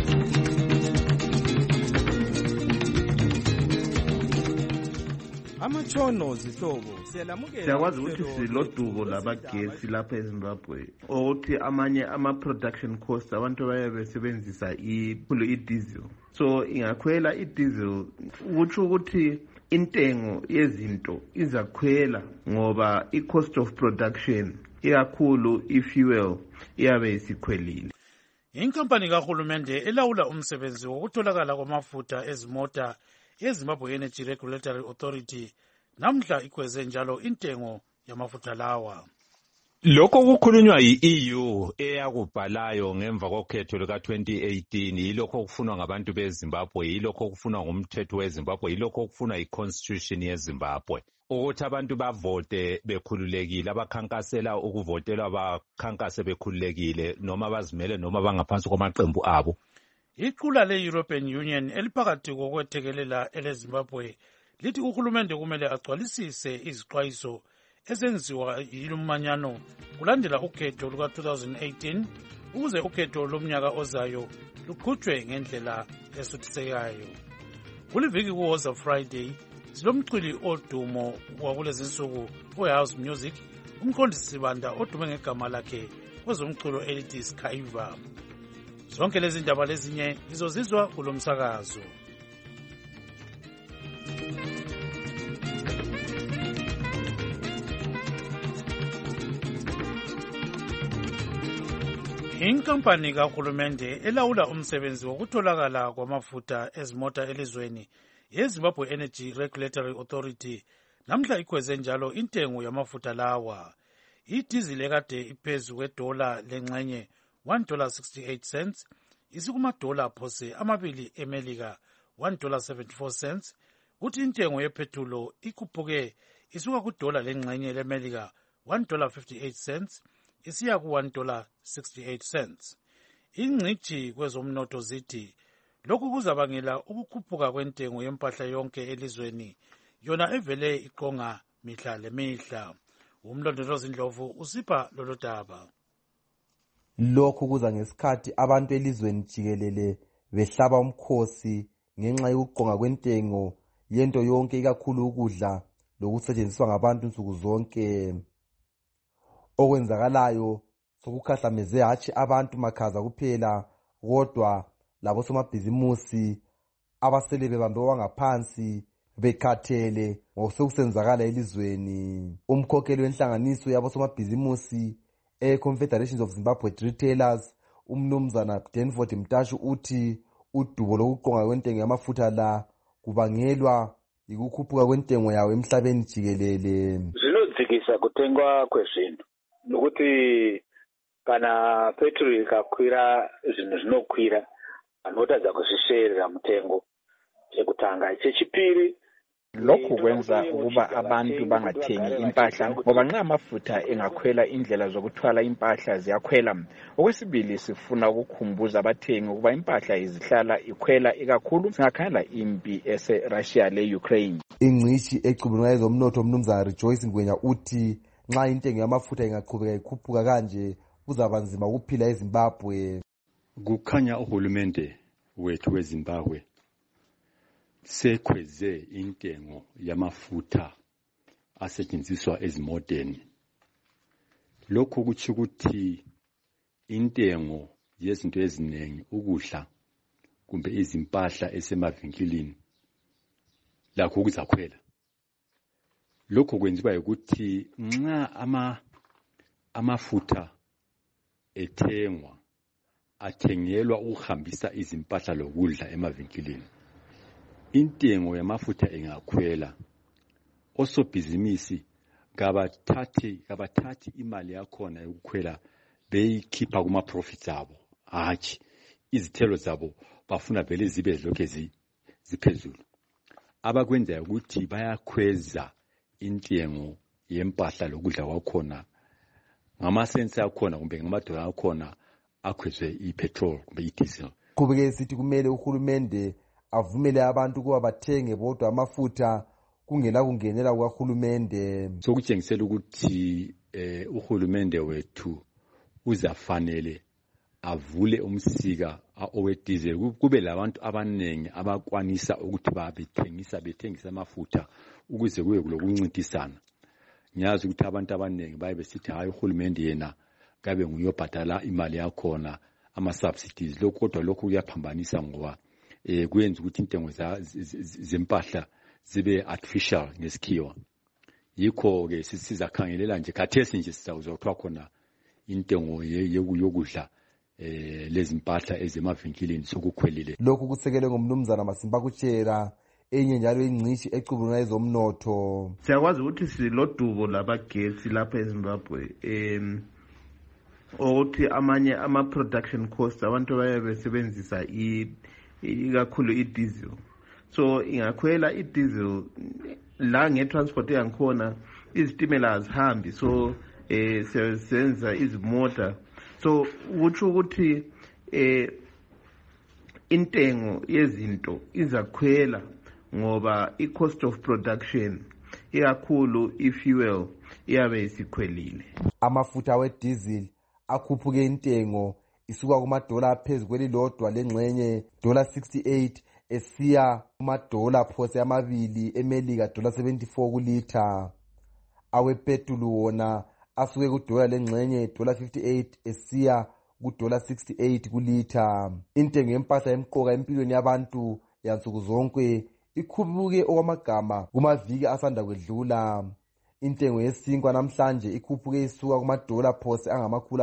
Amatshono zihlobo siyalamukela.
Siyakwazi ukuthi silodubo labagesi lapha eZimbabwe ukuthi amanye ama-production cost abantu baye besebenzisa i-diesel, so ingakhwela i-diesel ukutsho ukuthi intengo yezinto izakhwela ngoba i-cost of production ikakhulu i-fuel iyabe isikhwelile.
Inkampani kahulumende elawula umsebenzi wokutholakala kwamafutha ezimota yeZimbabwe Energy Regulatory Authority namhla ikweze njalo intengo yamafutha lawa.
Lokho kukhulunywa yi-EU eyakubhalayo ngemva kokhetho luka-2018 yilokho okufunwa ngabantu beZimbabwe, yilokho okufunwa ngumthetho weZimbabwe, yilokho okufunwa yi-constitution yeZimbabwe, ukuthi abantu bavote bekhululekile, abakhankasela ukuvotelwa bakhankase bekhululekile noma bazimele noma bangaphansi kwamaqembu abo.
Iqula le-European Union eliphakathi kokwethekelela eleZimbabwe lithi uhulumende kumele agcwalisise izixwayiso ezenziwa yilumanyano kulandela ukhetho luka-2018 ukuze ukhetho lomnyaka ozayo luqhutshwe ngendlela esuthisekayo. Kuliviki kuWoza Friday silomculi odumo wakulezi nsuku we-house music, umqondisi Sibanda odume ngegama lakhe kwezomculo elithi Skaiva. Zonke lezi ndaba lezinye izozizwa kulo msakazo. Inkampani kahulumende elawula umsebenzi wokutholakala kwamafutha ezimota elizweni yeZimbabwe Energy Regulatory Authority namhla ikweze njalo intengo yamafutha lawa. Idizili ekade iphezu kwedola lengxenye $1.68 isikuma-dola phose amabili eMelika $1.74, kuthi intengo yephethulo ikhuphuke isuka kudola lengxenye leMelika $1.58 isiya ku$1.68. Ingcitshi kwezomnotho zithi lokhu kuzabangela ukukhuphuka kwentengo yempahla yonke elizweni yona evele iqonga mihla lemihla. Umlondolozi Ndlovu usipha lolo daba.
Lokhu kuza ngesikhathi abantu elizweni jikelele behlaba umkhosi ngenxa yokuqonga kwentengo yento yonke ikakhulu ukudla lokusetshenziswa ngabantu nsuku zonke. Okwenzakalayo sokukhahlameze hatshi abantu makhaza kuphela kodwa labo somabhizimusi abasele bebambe wangaphansi bekhathele ngokusenzakala elizweni. Umkhokheli wenhlanganiso yabo somabhizimusi Confederations of Zimbabwe Retailers umnumzana Danford Mtashu uthi udubo lokuqonga kwentengo yamafutha la kubangelwa yikukhuphuka kwentengo yawo emhlabeni jikelele.
Zvinodzikisa kutengwa kwezvinhu nokuti kana petrol ikakwira zvinhu zvinokwira vanotadza kuzvisheerera mutengo chekutanga. Chechipiri,
lokhu kwenza ukuba abantu bangathengi impahla ngoba nxa amafutha engakhwela indlela zokuthwala impahla ziyakhwela. Okwesibili, sifuna ukukhumbuza abathengi ukuba impahla izihlala ikhwela ikakhulu singakhangela impi ese-Russia le-Ukraine.
Ingcitshi ecubulunga yezomnotho umnumzana Rejoice Ngwenya uthi nxa intengo yamafutha ingaqhubeka ikhuphuka kanje kuzaba nzima ukuphila eZimbabwe.
Kukhanya uhulumende wethu weZimbabwe
sekhweze intengo yamafutha asetshenziswa ezimoteni. Lokhu kutsho ukuthi intengo yezinto eziningi, ukudla kumbe izimpahla esemavinkilini lakho kuzakhwela. Lokho kwenziwa ukuthi nxa amafutha ethengwa athengelwa ukuhambisa izimpahla lokudla emavinkilini, intengo yamafutha ingakhwela. Osobhizinisi kabathathi imali yakhona yokukhwela beyikhipha kuma profits abo, hatshi izithelo zabo bafuna vele zibe zilokhu ziphezulu. Abakwenzayo ukuthi bayakhweza intengo yempahla lokudla kwakhona ngamasensi akhona kumbe ngamadola akhona akhwezwe ipetrol kumbe idiesel.
Kubike sithi kumele uhulumende avumele abantu kuba bathenge bodwa amafutha kungela kungenela kwahulumende.
Sokutshengisela ukuthi uhulumende wethu uzafanele avule umsika owediesel, kube labantu abanengi abakwanisa ukuthi bethengisa amafutha ukuze kube lokuncintisana. Ngiyazi ukuthi abantu abanengi baye besithi hayi uhulumende yena kabe nguyobhadala imali yakhona ama-subsidies. Lokho kodwa lokhu kuyaphambanisa ngoba kuyenza ukuthi intengo zempahla zibe artificial ngesikhiwa. Yikho-ke sizakhangelela nje khathesi nje sizakuzwa khona intengo yokudla lezimpahla ezemavinkilini sokukhwelile.
Lokhu kusekelwe ngumnumzana Masimba Kutshera, enye njalo ingcishi ecubungula ezomnotho.
Siyakwazi ukuthi silodubo labagetsi lapha eZimbabwe, ukuthi amanye ama-production costs abantu baye besebenzisa ikakhulu i-diesel. So ingakhwela i-diesel la nge-transport yangikhona izitimela azihambi, so senza izimota. So kutsho ukuthi intengo yezinto izakhwela ngoba i-cost of production ikakhulu i-fuel iyabe isikhwelile.
Amafutha we-diesel akhuphuke intengo isuka kumadola phezu kwelilodwa lengxenye $68 esiya kumadola phose amabili emelika $74 kulitha. Awepetulu wona asuke kudola lengxenye $58 esiya ku$68 kulitha. Intengo yempahla emqoka empilweni yabantu yansuku zonke ikhuphuke okwamagama kumaviki asanda kwedlula. Intengo yesinkwa namhlanje ikhuphuke isuka kumadola phose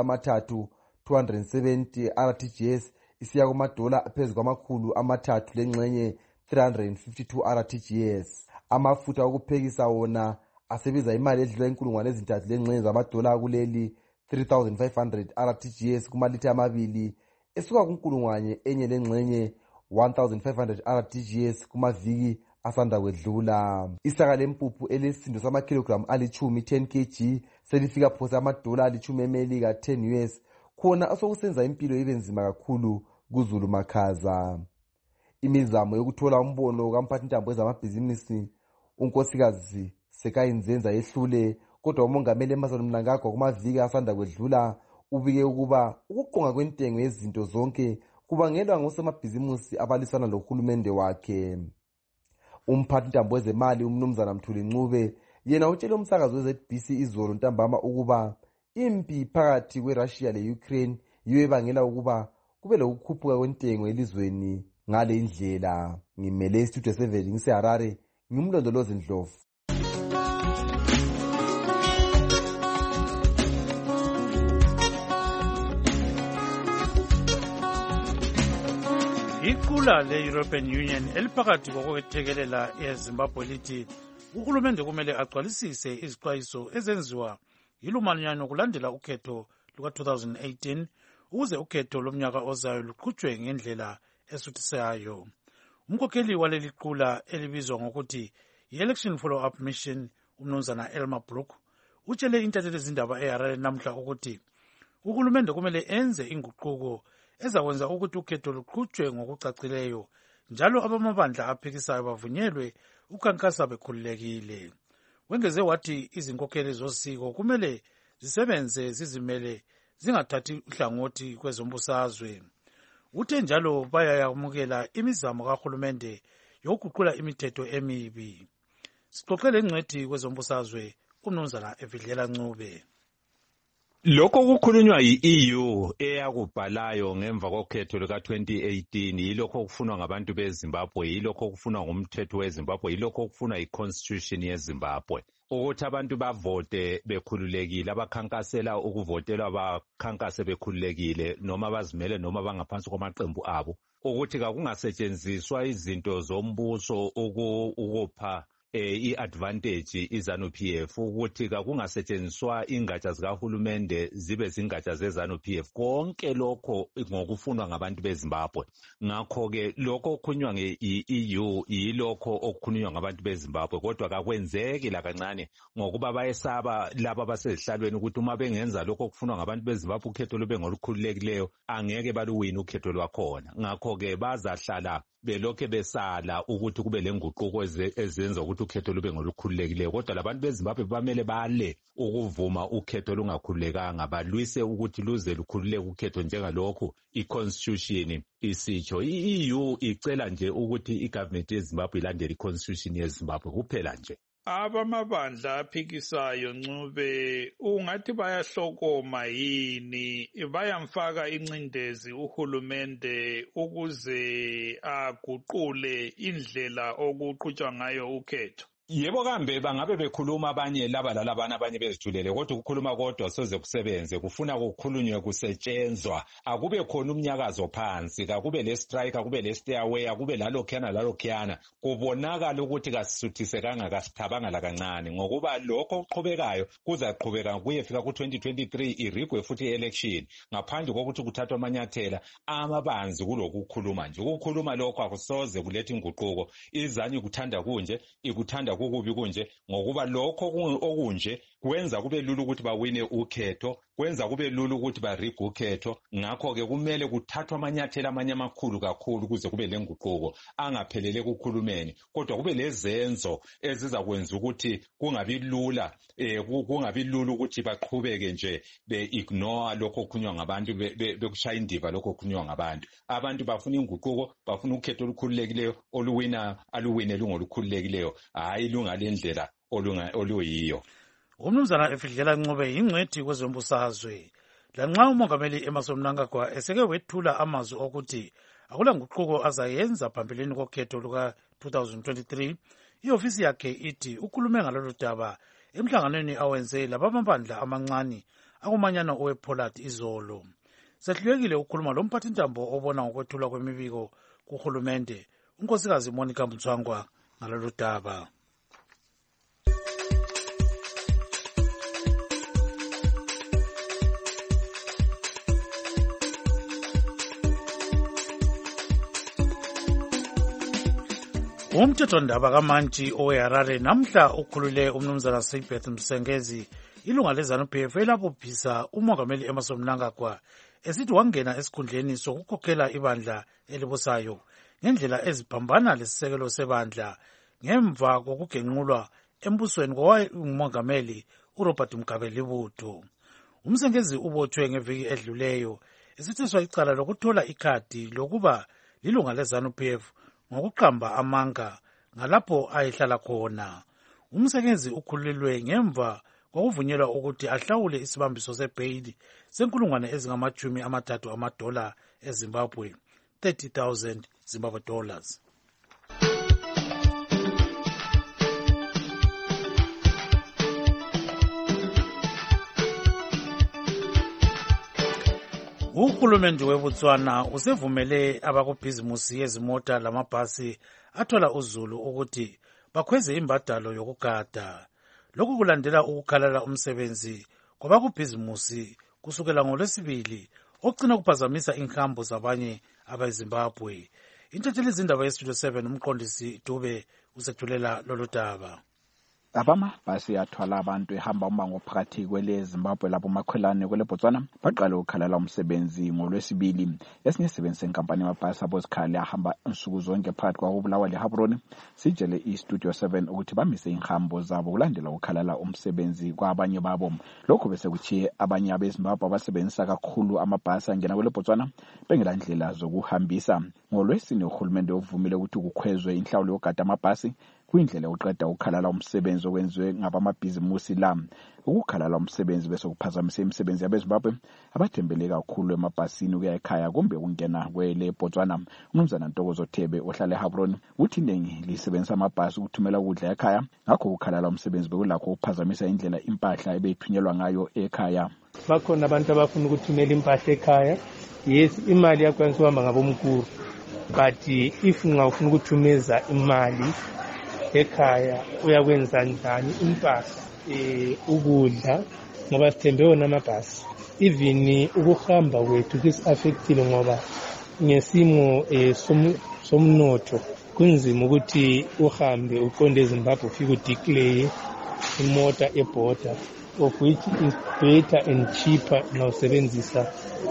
$370 RTGS isiya kumadola phezu kwamakhulu amathathu lengxenye $352 RTGS. Amafutha okuphekisa wona asebiza imali edlula 3,000 lengxenye zamadola kuleli 3,500 RTGS kumalitha amabili esuka ku1,000 enye lengxenye 1,500 RTGS kumaviki asanda kwedlula. Isaka lempuphu elesindo samakilogram ali10 10 kg selifika phose amadola ali10 emelika 10 US, khona asokusenza impilo ibe nzima kakhulu kuZulu Makhaza. Imizamo yokuthola umbono kamphathintambo wezamabhizinisi unkosikazi Sekayinzenza yehlule, kodwa umongameli Emmerson Mnangagwa kumaviki asanda kwedlula ubike ukuba ukuqonga kwentengo yezinto zonke kubangelwa ngosomabhizinisi abalisana lohulumende wakhe. Umphathintambo wezemali umnumzana Mthuli Ncube yena utshele umsakazo weZBC izolo ntambama ukuba impi phakathi kweRussia leUkraine yiyo ebangela ukuba kube lokukhuphuka kwentengo elizweni ngale indlela. Ngimele istudio 7 ngiseHarare, ngimlondolozi Ndlovu.
Iqula le-European Union eliphakathi kokwethekelela eZimbabwe lithi uhulumende kumele agcwalisise izixwayiso ezenziwa yilumanyano kulandela ukhetho luka-2018 ukuze ukhetho lomnyaka ozayo luqhutshwe ngendlela esuthisayo. Umkhokheli waleli qula elibizwa ngokuthi i-Election Follow-up Mission, umnumzana Elmer Brook, utshele intatheli ezindaba eHarare namhla ukuthi uhulumende kumele enze inguquko ezakwenza ukuthi ukhetho luqhutshwe ngokucacileyo njalo abamabandla aphikisayo bavunyelwe ukukhankasa bekhululekile. Wengeze wathi izinkokheli zosiko kumele zisebenze zizimele zingathathi uhlangothi kwezombusazwe. Uthe njalo bayayamukela imizamo kahulumende yokuguqula imithetho emibi. Sixoxele ingcwethi kwezombusazwe uMnumzana Evidlela Ncube.
Lokho kukhulunywa yi-EU eyakubhalayo ngemva kokhetho luka-2018 yilokho okufunwa ngabantu beZimbabwe, yilokho okufunwa ngumthetho weZimbabwe, yilokho okufunwa yi-constitution yeZimbabwe, ukuthi abantu bavote bekhululekile, abakhankasela ukuvotelwa bakhankase bekhululekile noma bazimele noma bangaphansi kwamaqembu abo, ukuthi kakungasetshenziswa izinto zombuso ukupha i-advantage iZANU-PF, ukuthi kakungasetshenziswa ingatsha zikahulumende zibe zingatsha zeZANU-PF. Konke lokho ngokufunwa ngabantu beZimbabwe. Ngakho-ke lokho okukhulunywa nge-EU yilokho okukhulunywa ngabantu beZimbabwe, kodwa kakwenzeki lakancane ngokuba bayesaba laba basezihlalweni ukuthi uma bengenza lokho okufunwa ngabantu beZimbabwe ukhetho lube ngolukhululekileyo angeke baluwina ukhetho lwakhona. Ngakho-ke bazahlala belokhe besala ukuthi kube lenguquko ezenza ukuthi ukhetho lube ngolukhululekileyo, kodwa labantu beZimbabwe bamele bale ukuvuma ukhetho lungakhululekanga, balwise ukuthi luze lukhululeke ukhetho njengalokhu i-constitution isitsho. I-EU icela nje ukuthi igovernment yeZimbabwe ilandele i-constitution yeZimbabwe kuphela nje.
Abamabandla aphikisayo Ncube ungathi bayahlokoma yini, bayamfaka incindezi uhulumende ukuze aguqule indlela okuqhutshwa ngayo ukhetho?
Yebo kambe bangabe bekhuluma abanye laba lalabana abanye bezithulele, kodwa ukukhuluma kodwa soze kusebenze, kufuna kukhulunywe kusetshenzwa, akube khona umnyakazo phansi, akube le strike, akube le stairway, akube lalokhiyana, kubonakala ukuthi kasisuthise kasithabanga lakancane, ngokuba lokho okuqhubekayo kuzaqhubeka kuyefika ku-2023 irigwe futhi i-election ngaphandle kokuthi kuthathwa amanyathela amabanzi kuloku kukhuluma nje. Ukukhuluma lokho akusoze kuletha inguquko, izanyu kuthanda kunje, ikuthanda kukubi kunje, ngokuba lokho okunje kwenza kube lula ukuthi bawine ukhetho, kwenza kube lula ukuthi bariga ukhetho. Ngakho-ke kumele kuthathwe amanyathela amanye amakhulu kakhulu ukuze kube lenguquko, angaphelele kukhulumeni, kodwa kube lezenzo ezizakwenza ukuthi kungabi lula ukuthi baqhubeke nje be-ignore lokho okukhulunywa ngabantu, bekushaya indiva lokho okukhulunywa ngabantu. Abantu bafuna inguquko, bafuna ukhetho olukhululekileyo, aluwine lungolukhululekileyo, hayi lungalendlela oluyiyo.
Umnumzana Evidlela Ncube yingcwethi kwezombusazwe. Lanxa uMongameli Emmerson Mnangagwa eseke wethula amazwi okuthi akula nguquko azayenza phambilini kokhetho luka-2023, iofisi yakhe ithi ukhulume ngalolu daba emhlanganweni awenze labamabandla amancane akumanyano owePollard izolo. Sehlulekile ukukhuluma lomphathintambo obona ngokwethulwa kwemibiko kuhulumende, unkosikazi Monica Mtswangwa, ngalolu daba. Umthethondaba kaMantshi oweHarare namhla ukhulule umnumzana Sibeth Msengezi, ilunga leZANU-PF elabophisa uMongameli Emmerson Mnangagwa esithi wangena esikhundleni sokukhokhela ibandla elibusayo ngendlela eziphambana lesisekelo sebandla ngemva kokugenqulwa embusweni kowayengumongameli uRobert Mugabe Libutho. Umsengezi ubotshwe ngeviki edluleyo esithiswa icala lokuthola ikhadi lokuba lilunga leZANU-PF ngokuqamba amanga ngalapho ayehlala khona. Umsengezi ukhululwe ngemva kwakuvunyelwa ukuthi ahlawule isibambiso sebheyili senkulungwane $30 eZimbabwe, 30,000 Zimbabwe dollars. Uhulumende weBotswana usevumele abakubhizimusi yezimota lamabhasi athola uzulu ukuthi bakhweze imbadalo yokugada. Lokhu kulandela ukukhalala umsebenzi kwabakubhizimusi kusukela ngoLwesibili okugcina kuphazamisa inhambo zabanye abeZimbabwe. Intatheli izindaba yeStudio 7 umqondisi Dube usethulela lolu daba.
abamabhasi athwala abantu ehamba umango phakathi kwele Zimbabwe lapho makhelane kwele Botswana baqala ukukhalela umsebenzi ngoLwesibili. Esinye isisebenzi senkampani yamabhasi abozikhali ahamba insuku zonke phakathi kwaKubulawayo leHabroni sitshele iStudio 7 ukuthi bamise inhambo zabo kulandela ukukhalela umsebenzi kwabanye babo. Lokho bese kuthiye abanye abeZimbabwe abasebenzisa kakhulu amabhasi angena kwele Botswana bengela ndlela zokuhambisa. NgoLwesine uhulumende uvumile ukuthi kukhwezwe inhlawulo yokugada amabhasi kuyindlela yokuqeda ukukhalala umsebenzi okwenziwe ngabamabhizimusi la. Ukukhalala umsebenzi bese kuphazamisa imisebenzi yabeZimbabwe abathembele kakhulu emabhasini ukuya ekhaya kumbe ukungena kwele Botswana. Umnumzana Ntokozo Thebe ohlala eHabroni uthi iningi lisebenzisa amabhasi ukuthumela ukudla ekhaya, ngakho ukukhalala umsebenzi bekulakho ukuphazamisa indlela impahla ebeyithunyelwa ngayo ekhaya.
Bakhona abantu abafuna ukuthumela impahla ekhaya, yes imali yakwanisa ukuhamba ngabomkhulu, but if ungafuna ukuthumeza imali ekhaya uyakwenza njani impahla ukudla ngoba sithembe wona amabhasi. Even ukuhamba kwethu kisi-affectile ngoba ngesimo somnotho kunzima ukuthi uhambe uqonde eZimbabwe ufike udeclare imota eborder, of which is better and cheaper nawusebenzisa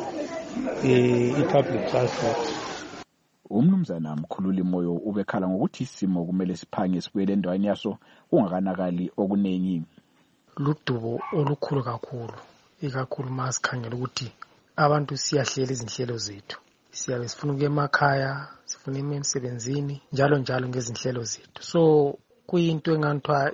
i-public transport.
Umnumzana Mkhululi Moyo ubekhala ngokuthi isimo kumele siphange sibuyele endaweni yaso kungakanakali okuningi.
Ludubo olukhulu kakhulu, ikakhulu masikhangela ukuthi abantu siyahlela izinhlelo zethu. Siyabe sifuna ukuya emakhaya, sifuna emsebenzini, njalo ngezinhlelo zethu. So kuyinto enganthwa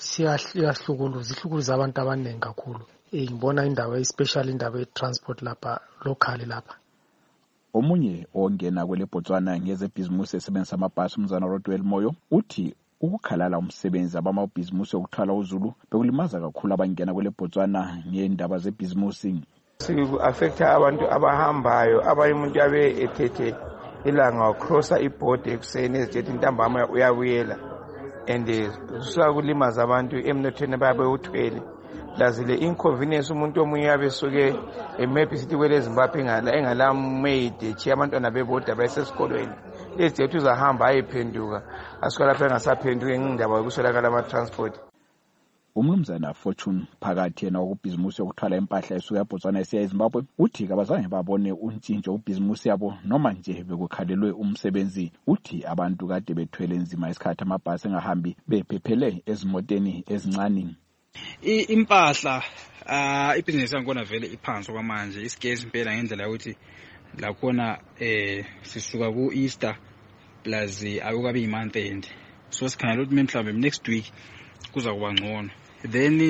ihlukuluza abantu abaningi kakhulu. Ngibona indawo especially indawo ye-transport lapha locally lapha.
Omunye ongena kwele Botswana ngezebhizimusi esebenzisa amabhasi umnumzana Rodwell Moyo uthi ukukhalala umsebenzi abamabhizimusi okuthwala uzulu bekulimaza kakhulu abangena kwele Botswana ngendaba zebhizimusi.
Siku-affecta abantu abahambayo, abanye umuntu yabe ethethe ilanga wacrossa ibhodi ekuseni ezithethe intambama uyabuyela, and kulimaza abantu emnothweni babe uthwele. Lazile inconvenience umuntu omunye yabe suke maybe sithi kwele Zimbabwe engala maid chiya abantwana beboda bayesesikolweni. Lezi uzahamba ayiphenduka asikola lapha engasaphenduka ngendaba yokuswelakala ama-transport.
Umnumzana Fortune phakathi yena ukubhizimusi yokuthwala impahla esuka eBotswana esiya eZimbabwe uthi kabazange babone untshintsho ubhizimusi yabo noma nje bekukhalelwe umsebenzi. Uthi abantu kade bethwele nzima isikhathi amabhasi engahambi bephephele ezimoteni ezincane.
Impahla ibhizinesi yakhona vele iphansi kwamanje, isigesi impela ngendlela yokuthi lakhona sisuka ku-Easter plus akukabi i-month end, so sikhangela ukuthi mhlawumbe next week kuza kuba ngcono. Then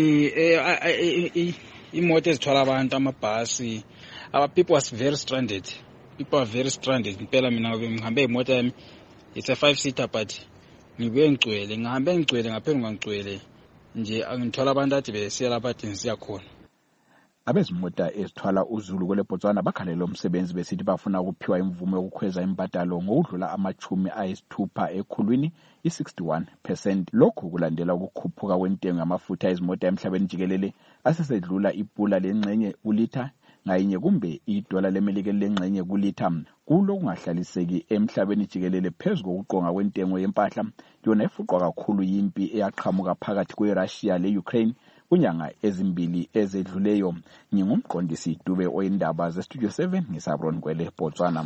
imoto ezithwala abantu amabhasi, people are very stranded. People are very stranded. Impela mina ngihambe imoto yami, it's a 5-seater but ngibuye ngigcwele, ngihambe ngigcwele ngaphendula ngigcwele nje angithola abantu athi besiya lapha athi siyakhona.
Abezimota ezithwala uzulu kwele Botswana bakhalela umsebenzi besithi bafuna ukuphiwa imvume yokukhweza imbadalo ngokudlula ama-60 ekhulwini, i-61%. Lokhu kulandela ukukhuphuka kwentengo yamafutha ezimota emhlabeni jikelele asesedlula ibhula lengxenye kulitha ngayinye kumbe $1 lemelika lengxenye kulitha. Kulo kungahlaliseki emhlabeni jikelele phezu kokuqonga kwentengo yempahla yona efuqwa kakhulu yimpi eyaqhamuka phakathi kweRussia leUkraine kunyanga ezimbili ezedluleyo. Ngingumqondisi Dube oyindaba zeStudio 7 ngisaBron kwele Botswana.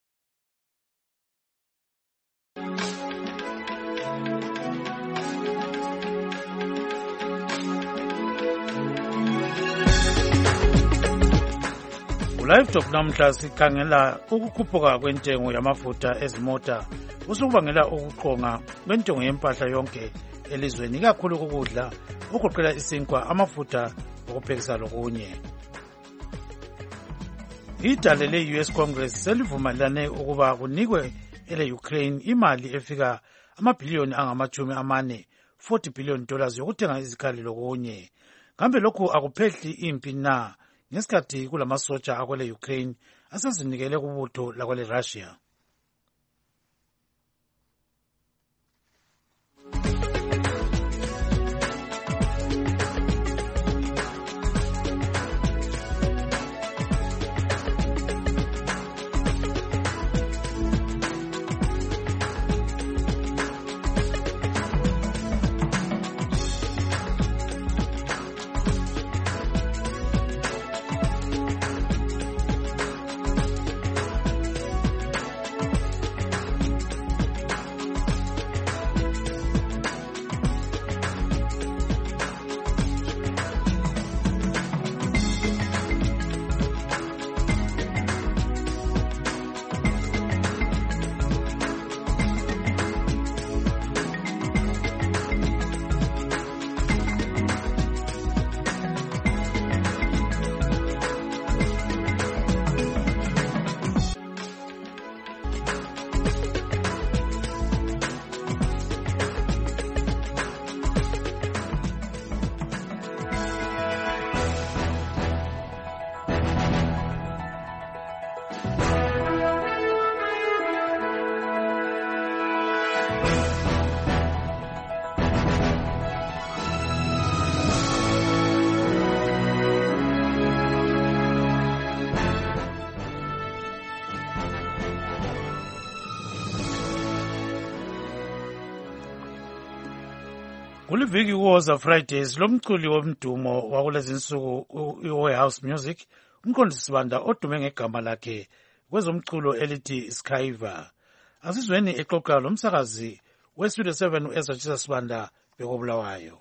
Live Talk namhla sikhangela ukukhuphuka kwentengo yamafutha ezimota usukubangela ukuqonga kwentengo yempahla yonke elizweni, ikakhulu ukudla okugoqela isinkwa, amafutha okuphekisa lokunye. Idale le-US Congress selivumelane ukuba kunikwe ele-Ukraine imali efika amabhiliyoni angama-40 billion dollars yokuthenga izikhali lokunye. Kambe lokhu akuphehli impi na ngesikhathi kulamasotsha akwele Ukraine asezinikele kubutho lakwele Russia? kuliviki kuwoza Fridays lomculi womdumo wakulezi nsuku i-Warehouse Music umqondisi Sibanda odume ngegama lakhe kwezomculo elithi Skyver. Asizweni exoxa lomsakazi weStudio 7 u-Ezra Sibanda bekobulawayo.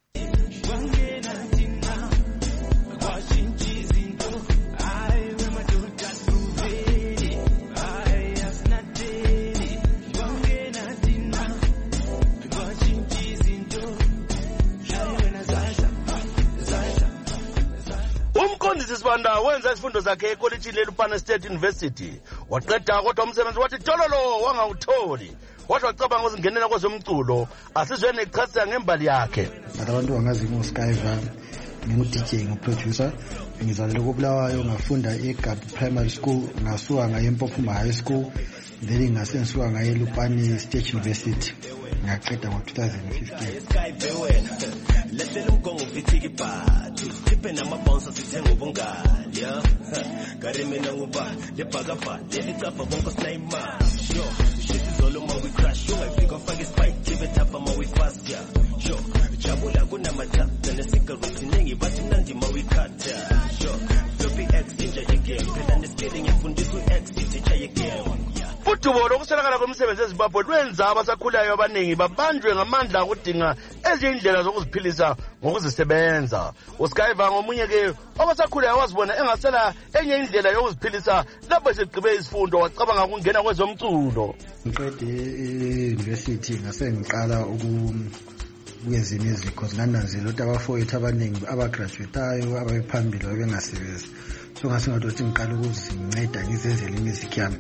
Umqondisi Sibanda wenza isifundo zakhe ekolitshini leLupane State University. Waqeda kodwa umsebenzi wathi tololo wangawutholi. Wathi wacabanga ukuzingenela kwezomculo. Asizweni echasisa ngembali yakhe.
Abantu bangazi ngoSkyver, ngingu-DJ ngiproducer. Ngizalelwe koBulawayo ngafunda eGap Primary School, ngasuka ngaye eMpophoma High School, then ngasuka ngaye eLupane State University. Ngaqeda ngo-2015.
Letele umgongo ufithiki bhathi khiphe namabhounce sithenga ubungali ya kareme nanguba lebhakabha lelicapha bonke sinayimali sho shizolo ma we crash ungayifika ufake spike give it up ma we fast ya sho jabula kunamatha nesigarettes ningi bathi mnandi ma we cut sho floppy x inja game phela neskilling yafundiswa x teacher ye game.
Udubo lokuswelakala kwemisebenzi eZimbabwe lwenza abasakhulayo abaningi babanjwe ngamandla okudinga ezindlela zokuziphilisa ngokuzisebenza. uSkyver ngomunye ke abasakhulayo wazibona engasela enye indlela yokuziphilisa lapho eseqhibe izifundo wacabanga ukungena kwezomculo.
Ngiqede e-university ngasengiqala ukwenza music because ngananzela ukuthi abafowethu abaningi abagraduateayo abaphambili bengasebenzi. So ngasengathi ngiqala ukuzinceda ngizenzele music yami.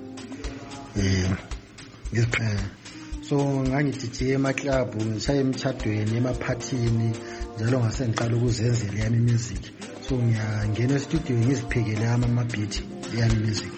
So ngangidj ema-club ngishaya emtshadweni emaphathini njalo ngase ngiqala ukuzenzela yami music. So ngiyangena estudio ngiziphekele ama-beat yami music.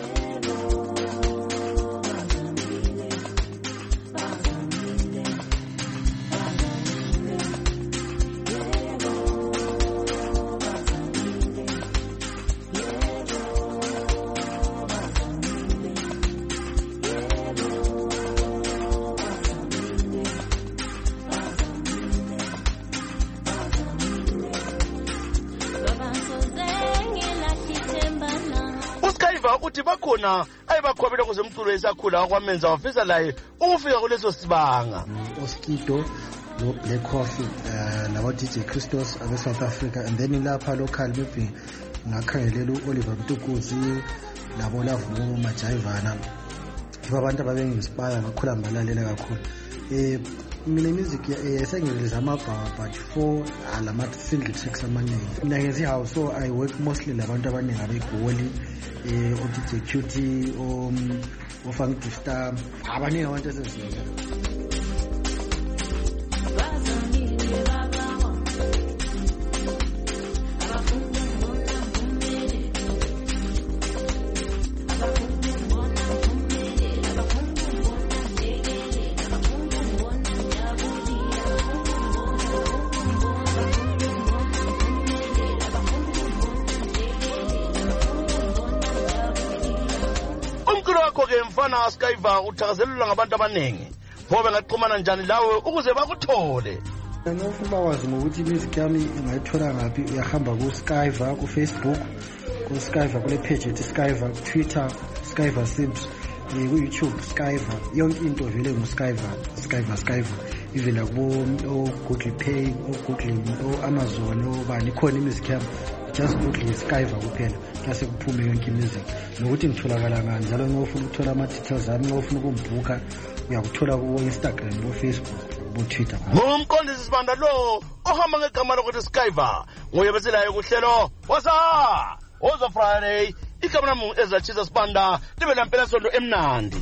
Uthi bakhona ayibakhwabela kwezomculo esakhula akwamenza wafisa laye ukufika kuleso sibanga.
Oskido lo Black Coffee labo DJ Christos abe South Africa, and then lapha local maybe ngakhangelela uOliver Mtukuzi labo Lavu Majayivana. Abantu ababenginspire ngakhula ngalalela kakhulu. Mina music sengirelease amabhawa but for alama single tracks amaningi. Mina ngenzi house, so I work mostly labantu abaningi abegoli DJ Cutie Funky Star abaningi abantu esenziwe.
Mfana Skyver uthakazelelwa ngabantu abaningi. Phobe ngaxhumana njani lawe ukuze bakuthole?
Ngifuna wazi ukuthi music yami ingayithola ngaphi. Uyahamba ku Skyver ku Facebook, ku Skyver kule page ethi Skyver, Twitter Skyver Sims, ku YouTube Skyver. Yonke into vele ngu Skyver. Even kubo Google Play, Google, Amazon, bani khona music yami. Just Google Skyver kuphela bese kuphume yonke music. Nokuthi ngitholakala ngani njalo ngofuna ukuthola ama details ami, ngofuna ukumbhuka uyakuthola ku Instagram, ku Facebook, ku Twitter.
Umqondisi Sibanda lo ohamba ngegama lokuthi Skyver nguye beselayo kuhlelo Woza Friday. Igama lami Ezra Sibanda libe lampela sonto emnandi.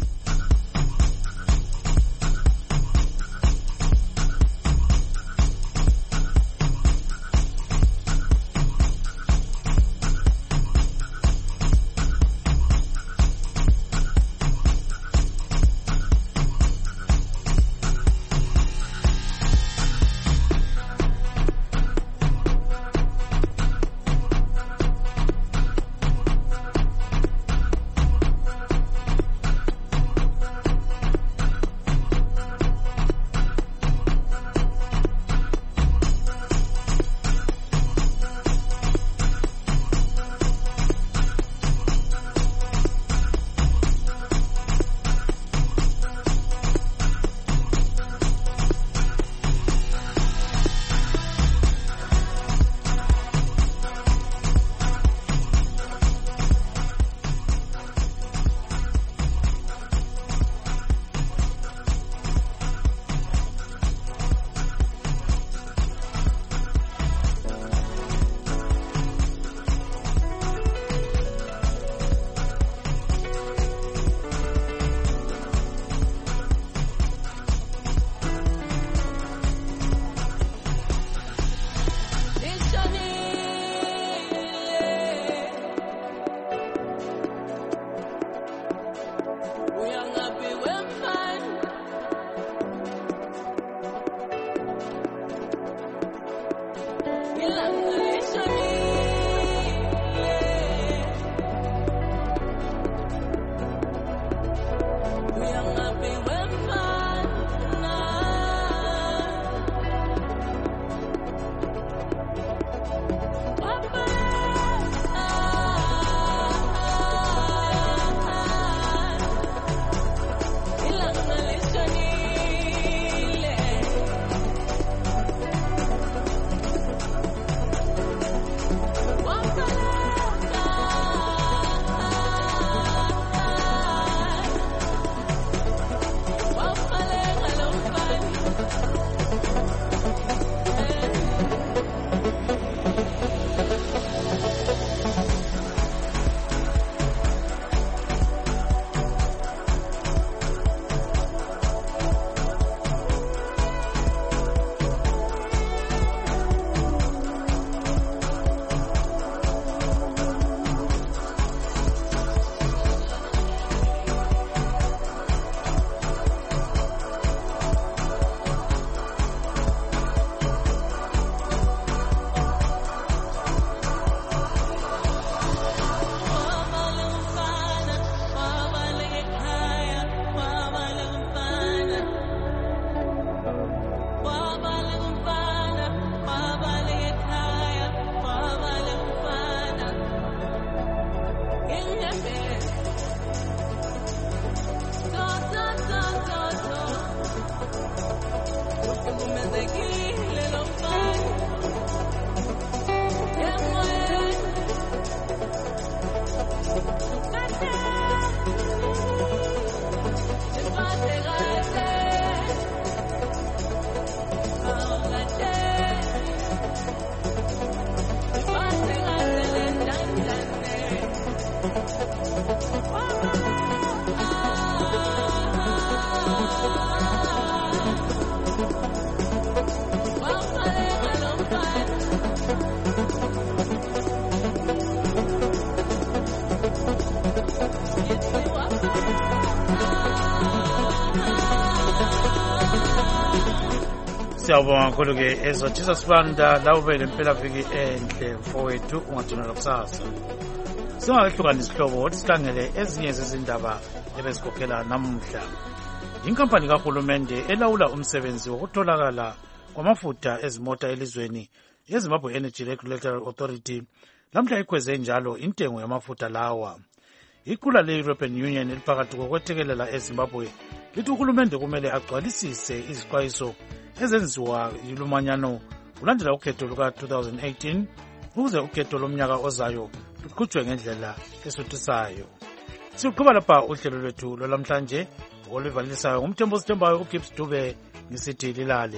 Siyabonga kakhulu-ke ezothisa sibanda la ube lempelaviki enhle mfowethu ungadinela kusasa. Singakehlukanisa isihlobo ukuthi sikhangele ezinye zezindaba ebezikhokhela namuhla. Inkampani kahulumende elawula umsebenzi wokutholakala kwamafutha ezimota elizweni yeZimbabwe Energy Regulatory Authority lamhla ikhweze njalo intengo yamafutha lawa. Iqula le-European Union eliphakathi kokwethekelela eZimbabwe lithi uhulumende kumele agcwalisise izixwayiso ezenziwa yilumanyano kulandela ukhetho luka-2018 ukuze ukhetho lomnyaka ozayo luqhutshwe ngendlela esuthisayo. Siqhuba lapha uhlelo lwethu lwalamhlanje oluvalisayo ngumthembo sithembayo uGibbs Dube ngisithi lilale.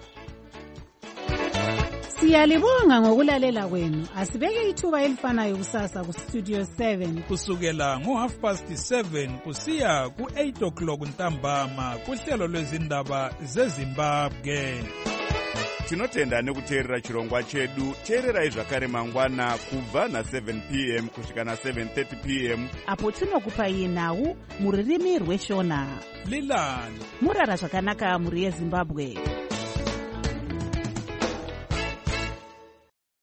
Siyalibonga ngokulalela kwenu. Asibeke ithuba elifanayo kusasa ku Studio 7
kusukela ngo7:30 kusiya ku8 o'clock ntambama kuhlelo lwezindaba zeZimbabwe.
Tinotenda nekuteerera chirongwa chedu. Teererai zvakare mangwana kubva na7 p.m. kusvika na7:30 p.m.
apo tinokupai nhau muririmi rweshona.
Lilani
murara zvakanaka muri yeZimbabwe.